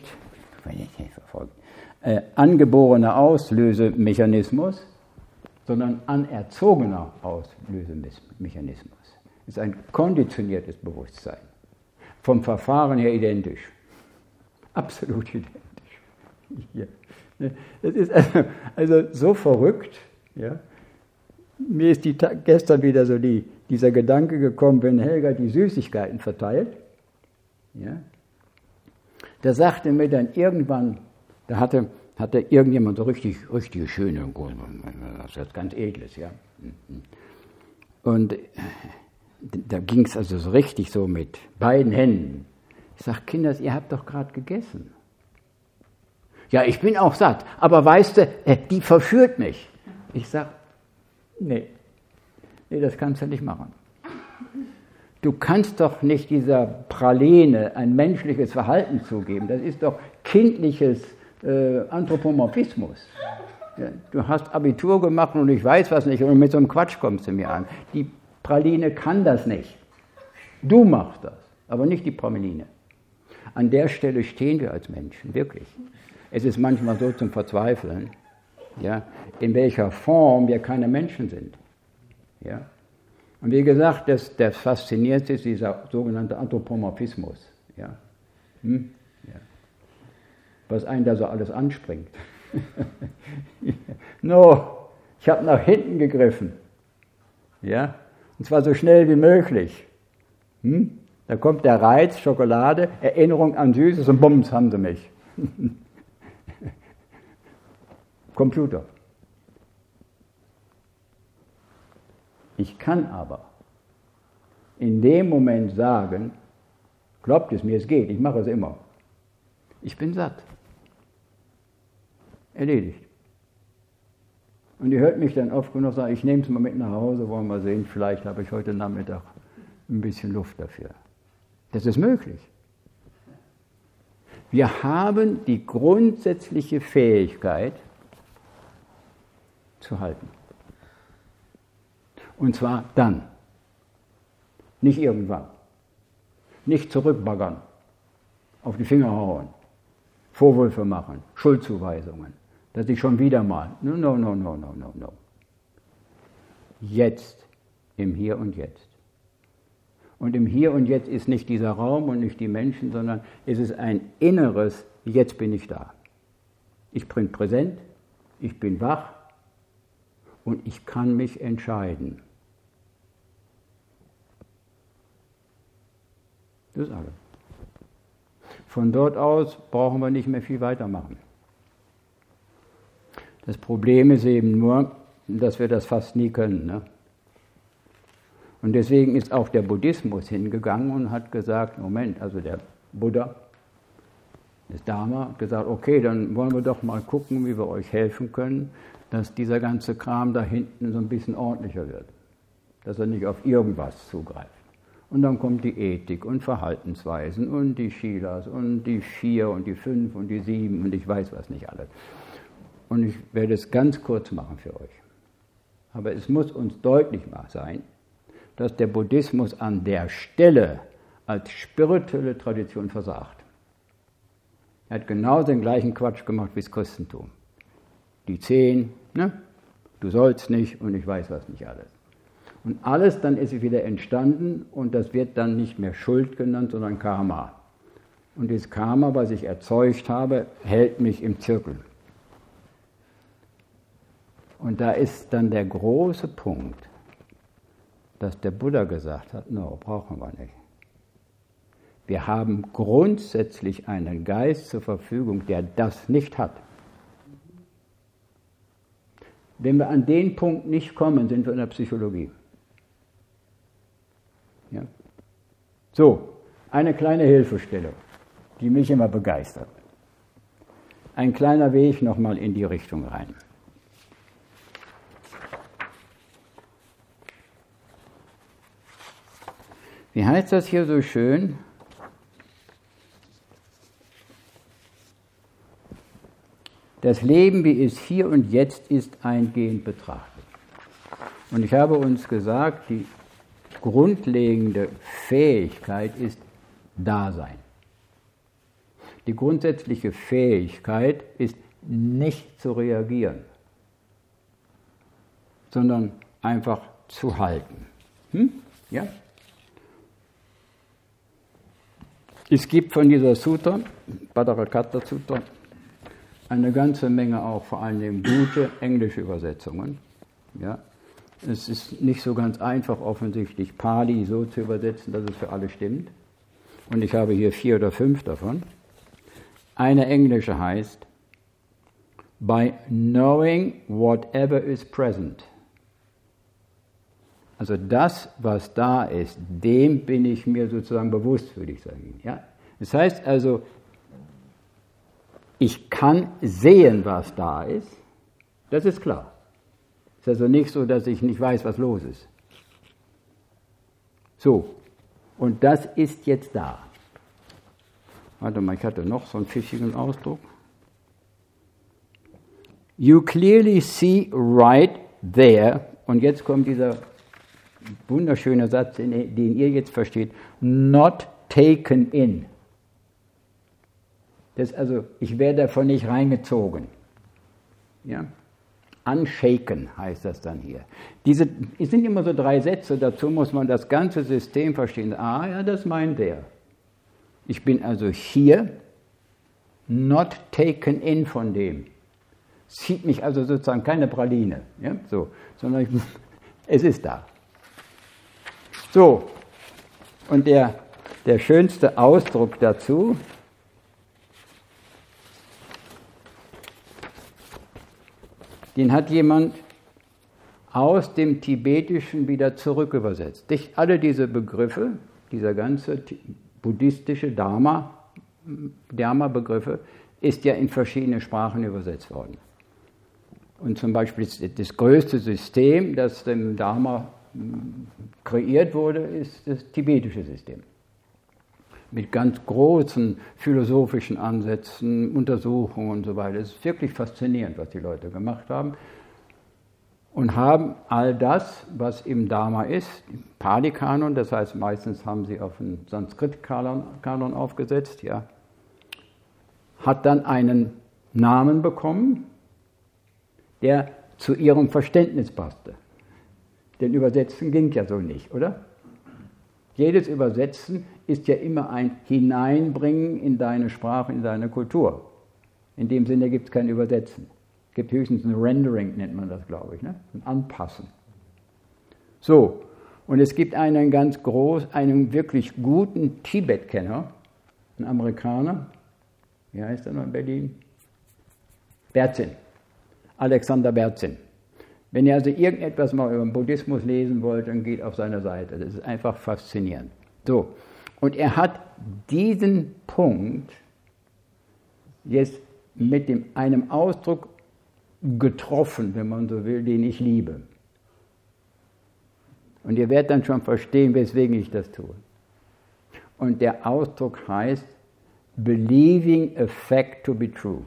äh, angeborener Auslösemechanismus, sondern anerzogener Auslösemechanismus. Es ist ein konditioniertes Bewusstsein. Vom Verfahren her identisch. Absolut identisch. Hier. Das ist also, also so verrückt. Ja. Mir ist die, gestern wieder so die, dieser Gedanke gekommen, wenn Helga die Süßigkeiten verteilt. Ja. Da sagte mir dann irgendwann, da hatte, hatte irgendjemand so richtig, richtig schöne, das ist ganz Edles, ja. Und da ging es also so richtig so mit beiden Händen. Ich sage, Kinders, ihr habt doch gerade gegessen. Ja, ich bin auch satt, aber weißt du, die verführt mich. Ich sage, nee, nee, das kannst du nicht machen. Du kannst doch nicht dieser Praline ein menschliches Verhalten zugeben. Das ist doch kindliches äh, Anthropomorphismus. Ja, du hast Abitur gemacht und ich weiß was nicht und mit so einem Quatsch kommst du mir an. Die Praline kann das nicht. Du machst das, aber nicht die Praline. An der Stelle stehen wir als Menschen, wirklich. Es ist manchmal so zum Verzweifeln, ja, in welcher Form wir keine Menschen sind. Ja. Und wie gesagt, das, das Faszinierendste ist dieser sogenannte Anthropomorphismus. Ja. Hm? Ja. Was einen da so alles anspringt. No, ich habe nach hinten gegriffen. Ja. Und zwar so schnell wie möglich. Hm? Da kommt der Reiz, Schokolade, Erinnerung an Süßes und bums, haben sie mich. Computer. Ich kann aber in dem Moment sagen, glaubt es mir, es geht, ich mache es immer. Ich bin satt. Erledigt. Und ihr hört mich dann oft genug sagen, ich nehme es mal mit nach Hause, wollen wir sehen, vielleicht habe ich heute Nachmittag ein bisschen Luft dafür. Das ist möglich. Wir haben die grundsätzliche Fähigkeit zu halten. Und zwar dann, Nicht irgendwann. Nicht zurückbaggern, auf die Finger hauen, Vorwürfe machen, Schuldzuweisungen, dass ich schon wieder mal. No, no, no, no, no, no, no. Jetzt, im Hier und Jetzt. Und im Hier und Jetzt ist nicht dieser Raum und nicht die Menschen, sondern es ist ein inneres, jetzt bin ich da. Ich bin präsent, ich bin wach und ich kann mich entscheiden. Das ist alles. Von dort aus brauchen wir nicht mehr viel weitermachen. Das Problem ist eben nur, dass wir das fast nie können. Ne? Und deswegen ist auch der Buddhismus hingegangen und hat gesagt, Moment, also der Buddha, das Dharma, hat gesagt, okay, dann wollen wir doch mal gucken, wie wir euch helfen können, dass dieser ganze Kram da hinten so ein bisschen ordentlicher wird. Dass er nicht auf irgendwas zugreift. Und dann kommt die Ethik und Verhaltensweisen und die Shilas und die vier und die fünf und die sieben und ich weiß was nicht alles. Und ich werde es ganz kurz machen für euch. Aber es muss uns deutlich sein, dass der Buddhismus an der Stelle als spirituelle Tradition versagt. Er hat genau den gleichen Quatsch gemacht wie das Christentum. Die zehn, ne? Du sollst nicht und ich weiß was nicht alles. Und alles dann ist wieder entstanden und das wird dann nicht mehr Schuld genannt, sondern Karma. Und das Karma, was ich erzeugt habe, hält mich im Zirkel. Und da ist dann der große Punkt, dass der Buddha gesagt hat, no, brauchen wir nicht. Wir haben grundsätzlich einen Geist zur Verfügung, der das nicht hat. Wenn wir an den Punkt nicht kommen, sind wir in der Psychologie. Ja. So, eine kleine Hilfestellung, die mich immer begeistert. Ein kleiner Weg nochmal in die Richtung rein. Wie heißt das hier so schön? Das Leben, wie es hier und jetzt ist, eingehend betrachtet. Und ich habe uns gesagt, die grundlegende Fähigkeit ist Dasein. Die grundsätzliche Fähigkeit ist nicht zu reagieren, sondern einfach zu halten. Hm? Ja? Es gibt von dieser Sutra, Bhadrakata Sutra, eine ganze Menge auch vor allen Dingen gute englische Übersetzungen. Ja? Es ist nicht so ganz einfach offensichtlich Pali so zu übersetzen, dass es für alle stimmt. Und ich habe hier vier oder fünf davon. Eine englische heißt, by knowing whatever is present. Also das, was da ist, dem bin ich mir sozusagen bewusst, würde ich sagen. Ja? Das heißt also, ich kann sehen, was da ist, das ist klar. Es ist also nicht so, dass ich nicht weiß, was los ist. So, und das ist jetzt da. Warte mal, ich hatte noch so einen fischigen Ausdruck. You clearly see right there, und jetzt kommt dieser wunderschöne Satz, den ihr jetzt versteht, not taken in. Das also, ich werde davon nicht reingezogen. Ja? Unshaken heißt das dann hier. Diese, es sind immer so drei Sätze, dazu muss man das ganze System verstehen. Ah, ja, das meint der. Ich bin also hier, not taken in von dem. Zieht mich also sozusagen keine Praline, ja? So, sondern ich, es ist da. So, und der, der schönste Ausdruck dazu, den hat jemand aus dem Tibetischen wieder zurückübersetzt. Nicht alle diese Begriffe, dieser ganze buddhistische Dharma, Dharma-Begriffe, ist ja in verschiedene Sprachen übersetzt worden. Und zum Beispiel das größte System, das dem Dharma kreiert wurde, ist das tibetische System. Mit ganz großen philosophischen Ansätzen, Untersuchungen und so weiter. Es ist wirklich faszinierend, was die Leute gemacht haben. und haben all das, was im Dharma ist, Pali-Kanon, das heißt meistens haben sie auf einen Sanskrit-Kanon aufgesetzt, ja, hat dann einen Namen bekommen, der zu ihrem Verständnis passte. Denn Übersetzen ging ja so nicht, oder? Jedes Übersetzen ist ja immer ein Hineinbringen in deine Sprache, in deine Kultur. In dem Sinne gibt es kein Übersetzen. Es gibt höchstens ein Rendering, nennt man das, glaube ich, ne? Ein Anpassen. So, und es gibt einen ganz groß, einen wirklich guten Tibet-Kenner, einen Amerikaner, wie heißt er noch in Berlin? Berzin, Alexander Berzin. Wenn ihr also irgendetwas mal über den Buddhismus lesen wollt, dann geht auf seine Seite. Das ist einfach faszinierend. So, und er hat diesen Punkt jetzt mit dem, einem Ausdruck getroffen, wenn man so will, den ich liebe. Und ihr werdet dann schon verstehen, weswegen ich das tue. Und der Ausdruck heißt, believing a fact to be true.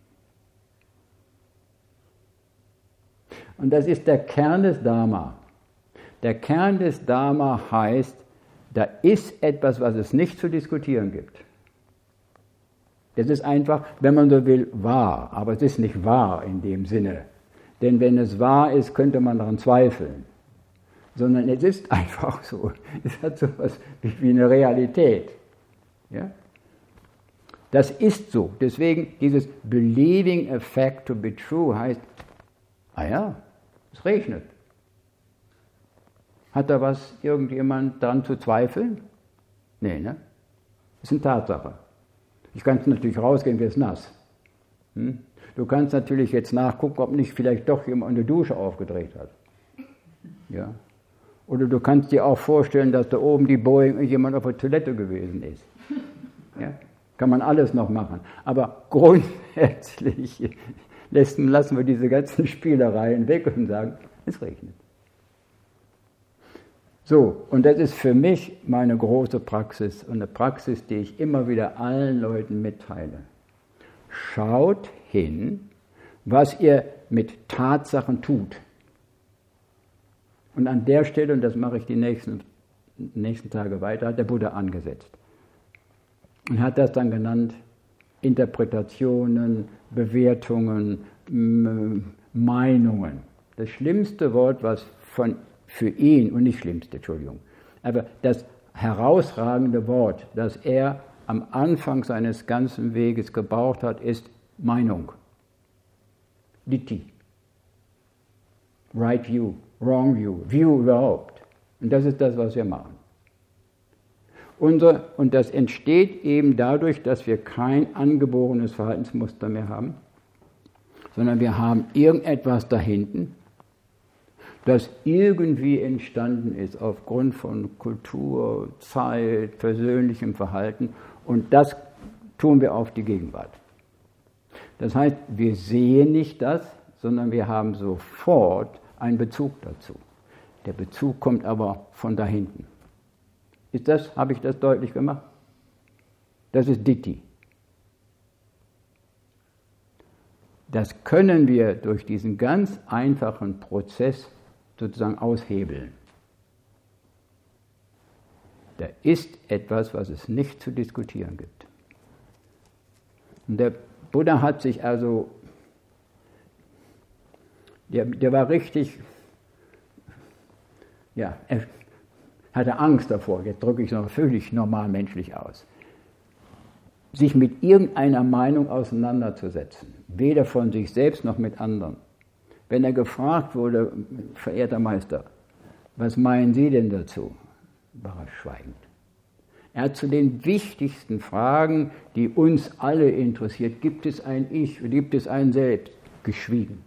Und das ist der Kern des Dharma. Der Kern des Dharma heißt, da ist etwas, was es nicht zu diskutieren gibt. Das ist einfach, wenn man so will, wahr. Aber es ist nicht wahr in dem Sinne. Denn wenn es wahr ist, könnte man daran zweifeln. Sondern es ist einfach so. Es hat so etwas wie eine Realität. Ja? Das ist so. Deswegen dieses believing a fact to be true heißt, ah ja, es regnet. Hat da was irgendjemand daran zu zweifeln? Nee, ne? Das ist eine Tatsache. Ich kann natürlich rausgehen, wird es nass. Hm? Du kannst natürlich jetzt nachgucken, ob nicht vielleicht doch jemand eine Dusche aufgedreht hat. Ja? Oder du kannst dir auch vorstellen, dass da oben die Boeing jemand auf der Toilette gewesen ist. Ja? Kann man alles noch machen. Aber grundsätzlich lassen wir diese ganzen Spielereien weg und sagen, es regnet. So, und das ist für mich meine große Praxis und eine Praxis, die ich immer wieder allen Leuten mitteile. Schaut hin, was ihr mit Tatsachen tut. Und an der Stelle, und das mache ich die nächsten, nächsten Tage weiter, hat der Buddha angesetzt. Und hat das dann genannt, Interpretationen, Bewertungen, Meinungen. Das schlimmste Wort, was von, für ihn, und nicht schlimmste, Entschuldigung, aber das herausragende Wort, das er am Anfang seines ganzen Weges gebraucht hat, ist Meinung. Ditti. Right view, wrong view, view überhaupt. Und das ist das, was wir machen. Unser, und das entsteht eben dadurch, dass wir kein angeborenes Verhaltensmuster mehr haben, sondern wir haben irgendetwas da hinten, das irgendwie entstanden ist aufgrund von Kultur, Zeit, persönlichem Verhalten, und das tun wir auf die Gegenwart. Das heißt, wir sehen nicht das, sondern wir haben sofort einen Bezug dazu. Der Bezug kommt aber von da hinten. Ist das, habe ich das deutlich gemacht? Das ist Ditti. Das können wir durch diesen ganz einfachen Prozess sozusagen aushebeln. Da ist etwas, was es nicht zu diskutieren gibt. Und der Buddha hat sich also, der, der war richtig, ja, er hatte Angst davor, jetzt drücke ich es noch völlig normal menschlich aus, sich mit irgendeiner Meinung auseinanderzusetzen, weder von sich selbst noch mit anderen. Wenn er gefragt wurde, verehrter Meister, was meinen Sie denn dazu, war er schweigend. Er hat zu den wichtigsten Fragen, die uns alle interessiert, gibt es ein Ich, gibt es ein Selbst, geschwiegen.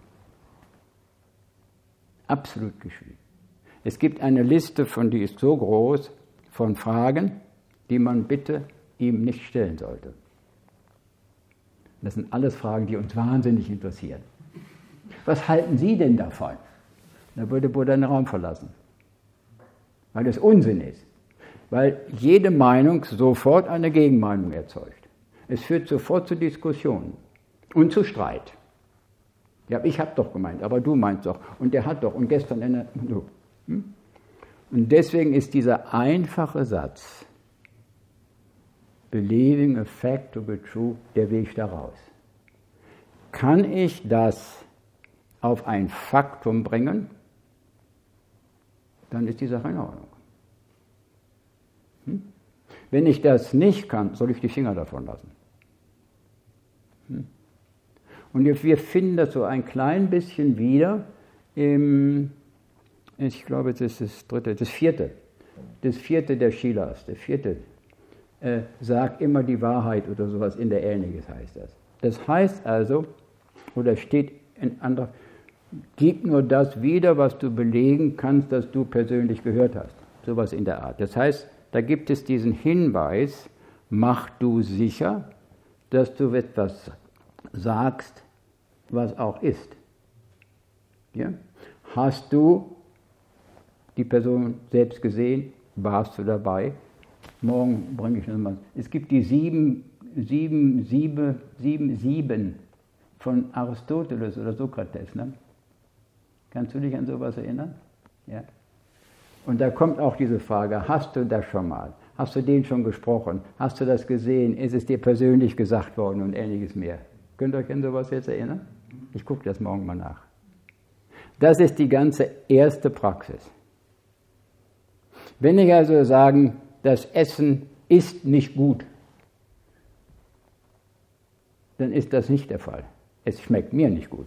Absolut geschwiegen. Es gibt eine Liste, von die ist so groß, von Fragen, die man bitte ihm nicht stellen sollte. Das sind alles Fragen, die uns wahnsinnig interessieren. Was halten Sie denn davon? Da würde Buddha den Raum verlassen. Weil das Unsinn ist. Weil jede Meinung sofort eine Gegenmeinung erzeugt. Es führt sofort zu Diskussionen und zu Streit. Ja, ich habe doch gemeint, aber du meinst doch. Und der hat doch. Und gestern... So. Hm? Und deswegen ist dieser einfache Satz, believing a fact to be true, der Weg daraus. Kann ich das auf ein Faktum bringen, dann ist die Sache in Ordnung. Hm? Wenn ich das nicht kann, soll ich die Finger davon lassen. Hm? Und wir finden das so ein klein bisschen wieder im, ich glaube, das ist das dritte, das vierte, das vierte der Shīlas, der vierte, äh, sagt immer die Wahrheit oder sowas in der Ähnliches heißt das. Das heißt also, oder steht in anderer, gib nur das wieder, was du belegen kannst, dass du persönlich gehört hast. Sowas in der Art. Das heißt, da gibt es diesen Hinweis, mach du sicher, dass du etwas sagst, was auch ist. Ja? Hast du die Person selbst gesehen? Warst du dabei? Morgen bringe ich nochmal. Es gibt die sieben, sieben, sieben, sieben, sieben von Aristoteles oder Sokrates. Ne? Kannst du dich an sowas erinnern? Ja. Und da kommt auch diese Frage, hast du das schon mal? Hast du den schon gesprochen? Hast du das gesehen? Ist es dir persönlich gesagt worden und ähnliches mehr? Könnt ihr euch an sowas jetzt erinnern? Ich gucke das morgen mal nach. Das ist die ganze erste Praxis. Wenn ich also sagen, das Essen ist nicht gut, dann ist das nicht der Fall. Es schmeckt mir nicht gut.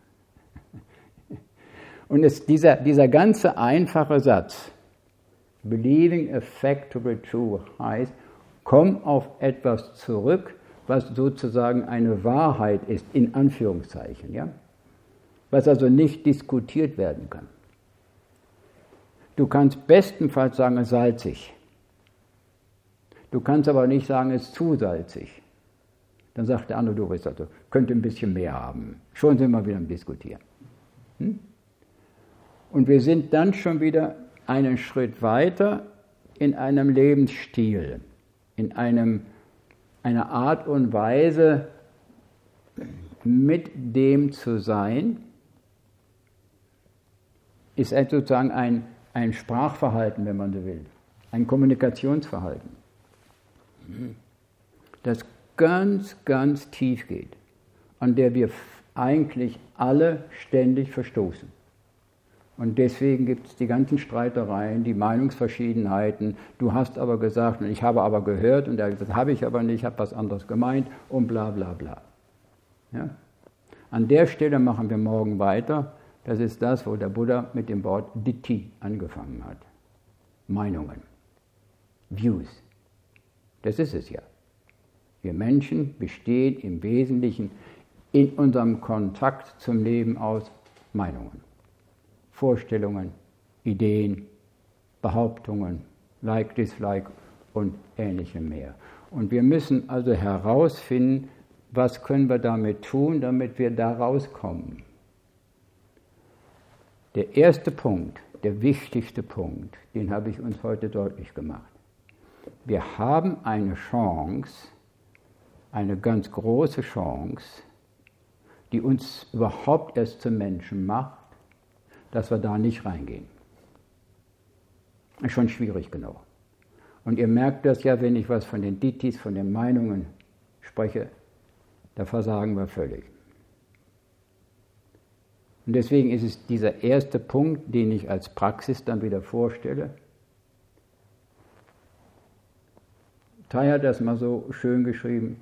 Und es, dieser, dieser ganze einfache Satz, believing a fact to be true, heißt, komm auf etwas zurück, was sozusagen eine Wahrheit ist, in Anführungszeichen, ja? Was also nicht diskutiert werden kann. Du kannst bestenfalls sagen, es ist salzig. Du kannst aber nicht sagen, es ist zu salzig. Dann sagt der andere, du weißt also, könnte ein bisschen mehr haben. Schon sind wir wieder am Diskutieren. Hm? Und wir sind dann schon wieder einen Schritt weiter in einem Lebensstil, in einem, einer Art und Weise, mit dem zu sein, ist sozusagen ein, ein Sprachverhalten, wenn man so will, ein Kommunikationsverhalten, das ganz, ganz tief geht, an der wir eigentlich alle ständig verstoßen. Und deswegen gibt es die ganzen Streitereien, die Meinungsverschiedenheiten. Du hast aber gesagt und ich habe aber gehört und er hat gesagt, das habe ich aber nicht, ich habe was anderes gemeint und bla bla bla. Ja? An der Stelle machen wir morgen weiter. Das ist das, wo der Buddha mit dem Wort Ditthi angefangen hat. Meinungen, Views. Das ist es ja. Wir Menschen bestehen im Wesentlichen in unserem Kontakt zum Leben aus Meinungen. Vorstellungen, Ideen, Behauptungen, Like, Dislike und ähnlichem mehr. Und wir müssen also herausfinden, was können wir damit tun, damit wir da rauskommen. Der erste Punkt, der wichtigste Punkt, den habe ich uns heute deutlich gemacht. Wir haben eine Chance, eine ganz große Chance, die uns überhaupt erst zum Menschen macht, dass wir da nicht reingehen. Ist schon schwierig genug. Und ihr merkt das ja, wenn ich was von den Ditthis, von den Meinungen spreche, da versagen wir völlig. Und deswegen ist es dieser erste Punkt, den ich als Praxis dann wieder vorstelle. Tai hat das mal so schön geschrieben.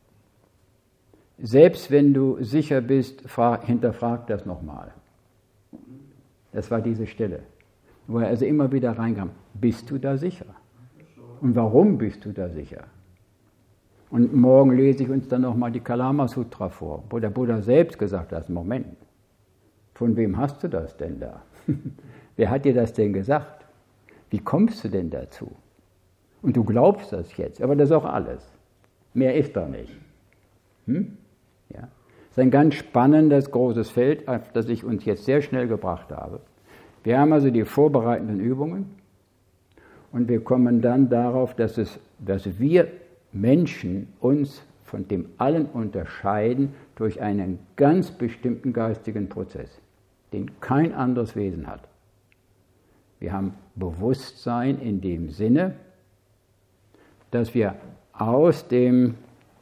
Selbst wenn du sicher bist, hinterfrag das nochmal. Das war diese Stelle, wo er also immer wieder reinkam. Bist du da sicher? Und warum bist du da sicher? Und morgen lese ich uns dann nochmal die Kalama Sutra vor, wo der Buddha selbst gesagt hat, Moment, von wem hast du das denn da? Wer hat dir das denn gesagt? Wie kommst du denn dazu? Und du glaubst das jetzt, aber das ist auch alles. Mehr ist da nicht. Hm? Ja. Das ist ein ganz spannendes, großes Feld, auf das ich uns jetzt sehr schnell gebracht habe. Wir haben also die vorbereitenden Übungen und wir kommen dann darauf, dass, es, dass wir Menschen uns von dem allen unterscheiden durch einen ganz bestimmten geistigen Prozess, den kein anderes Wesen hat. Wir haben Bewusstsein in dem Sinne, dass wir aus dem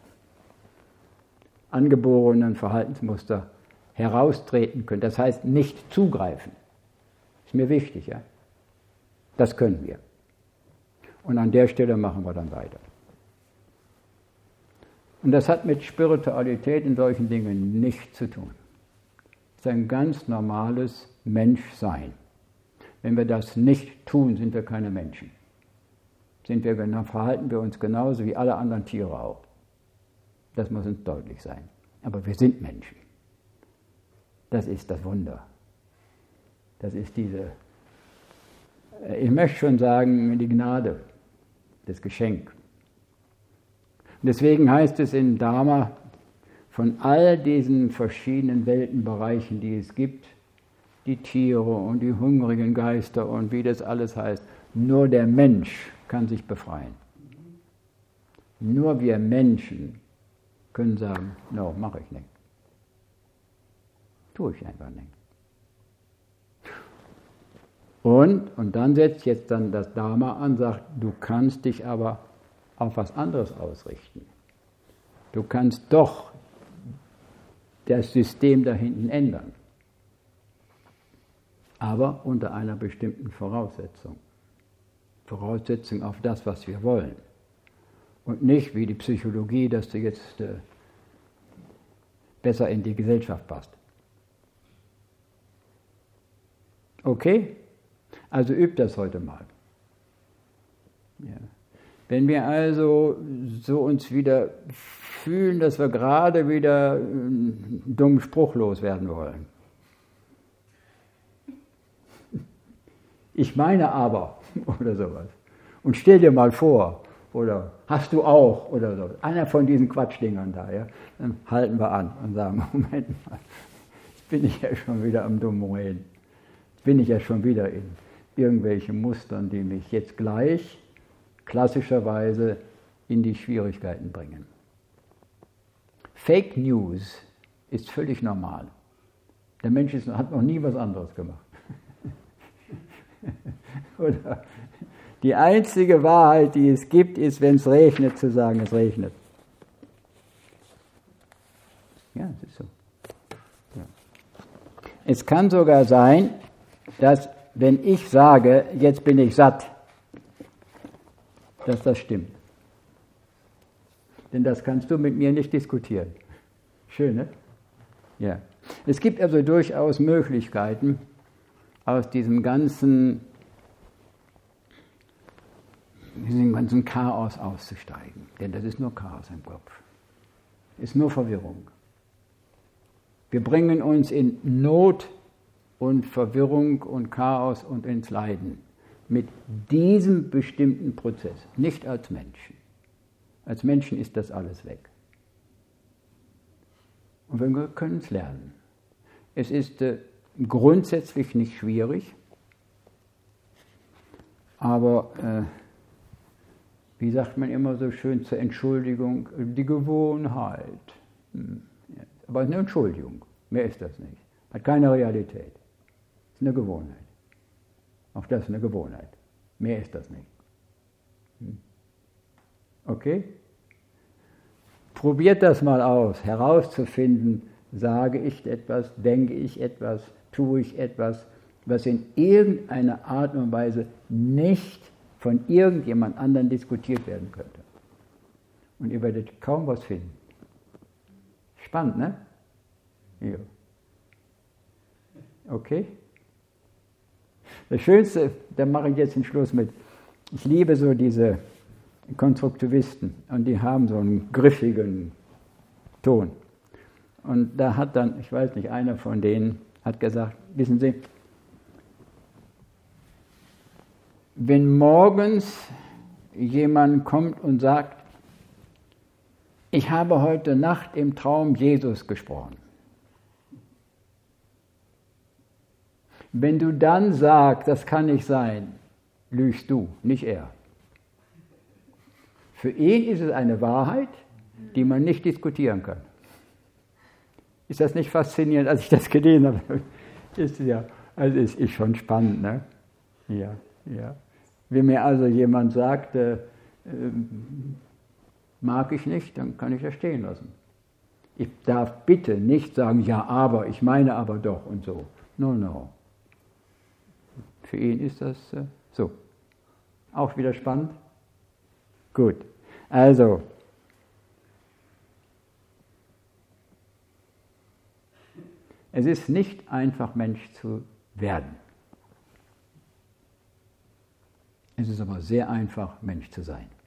angeborenen Verhaltensmuster heraustreten können. Das heißt, nicht zugreifen. Ist mir wichtig, ja? Das können wir. Und an der Stelle machen wir dann weiter. Und das hat mit Spiritualität in solchen Dingen nichts zu tun. Es ist ein ganz normales Menschsein. Wenn wir das nicht tun, sind wir keine Menschen. Sind wir, verhalten wir uns genauso wie alle anderen Tiere auch. Das muss uns deutlich sein. Aber wir sind Menschen. Das ist das Wunder. Das ist diese, ich möchte schon sagen, die Gnade, das Geschenk. Und deswegen heißt es in Dharma, von all diesen verschiedenen Weltenbereichen, die es gibt, die Tiere und die hungrigen Geister und wie das alles heißt, nur der Mensch kann sich befreien. Nur wir Menschen können sagen, no, mache ich nicht. Tue ich einfach nicht. Und, und dann setzt jetzt dann das Dharma an, sagt, du kannst dich aber auf was anderes ausrichten. Du kannst doch das System da hinten ändern. Aber unter einer bestimmten Voraussetzung. Voraussetzung auf das, was wir wollen. Und nicht wie die Psychologie, dass du jetzt äh, besser in die Gesellschaft passt. Okay? Also übt das heute mal. Ja. Wenn wir also so uns wieder fühlen, dass wir gerade wieder einen dummen Spruch loswerden wollen. Ich meine aber, oder sowas. Und stell dir mal vor, oder hast du auch, oder so. Einer von diesen Quatschdingern da, ja. Dann halten wir an und sagen, Moment mal, jetzt bin ich ja schon wieder am dummen Reden. Jetzt bin ich ja schon wieder in irgendwelchen Mustern, die mich jetzt gleich klassischerweise in die Schwierigkeiten bringen. Fake News ist völlig normal. Der Mensch ist, hat noch nie was anderes gemacht. Oder die einzige Wahrheit, die es gibt, ist, wenn es regnet, zu sagen, es regnet. Ja, das ist so. Ja. Es kann sogar sein, dass, wenn ich sage, jetzt bin ich satt, dass das stimmt. Denn das kannst du mit mir nicht diskutieren. Schön, ne? Ja. Es gibt also durchaus Möglichkeiten, aus diesem ganzen, diesem ganzen Chaos auszusteigen. Denn das ist nur Chaos im Kopf. Ist nur Verwirrung. Wir bringen uns in Not und Verwirrung und Chaos und ins Leiden. Mit diesem bestimmten Prozess. Nicht als Menschen. Als Menschen ist das alles weg. Und wir können es lernen. Es ist äh, grundsätzlich nicht schwierig, aber äh, wie sagt man immer so schön zur Entschuldigung, die Gewohnheit. Hm. Ja. Aber es ist eine Entschuldigung, mehr ist das nicht. Hat keine Realität. Es ist eine Gewohnheit. Auch das ist eine Gewohnheit. Mehr ist das nicht. Hm. Okay? Probiert das mal aus, herauszufinden, sage ich etwas, denke ich etwas, tue ich etwas, was in irgendeiner Art und Weise nicht von irgendjemand anderem diskutiert werden könnte. Und ihr werdet kaum was finden. Spannend, ne? Ja. Okay? Das Schönste, da mache ich jetzt den Schluss mit, ich liebe so diese Konstruktivisten und die haben so einen griffigen Ton. Und da hat dann, ich weiß nicht, einer von denen hat gesagt, wissen Sie, wenn morgens jemand kommt und sagt, ich habe heute Nacht im Traum Jesus gesprochen. Wenn du dann sagst, das kann nicht sein, lügst du, nicht er. Für ihn ist es eine Wahrheit, die man nicht diskutieren kann. Ist das nicht faszinierend, als ich das gelesen habe? Ist ja, also ist, ist schon spannend, ne? Ja, ja. Wenn mir also jemand sagt, äh, äh, mag ich nicht, dann kann ich das stehen lassen. Ich darf bitte nicht sagen, ja, aber, ich meine aber doch und so. No, no. Für ihn ist das äh, so. Auch wieder spannend? Gut. Also, es ist nicht einfach, Mensch zu werden. Es ist aber sehr einfach, Mensch zu sein.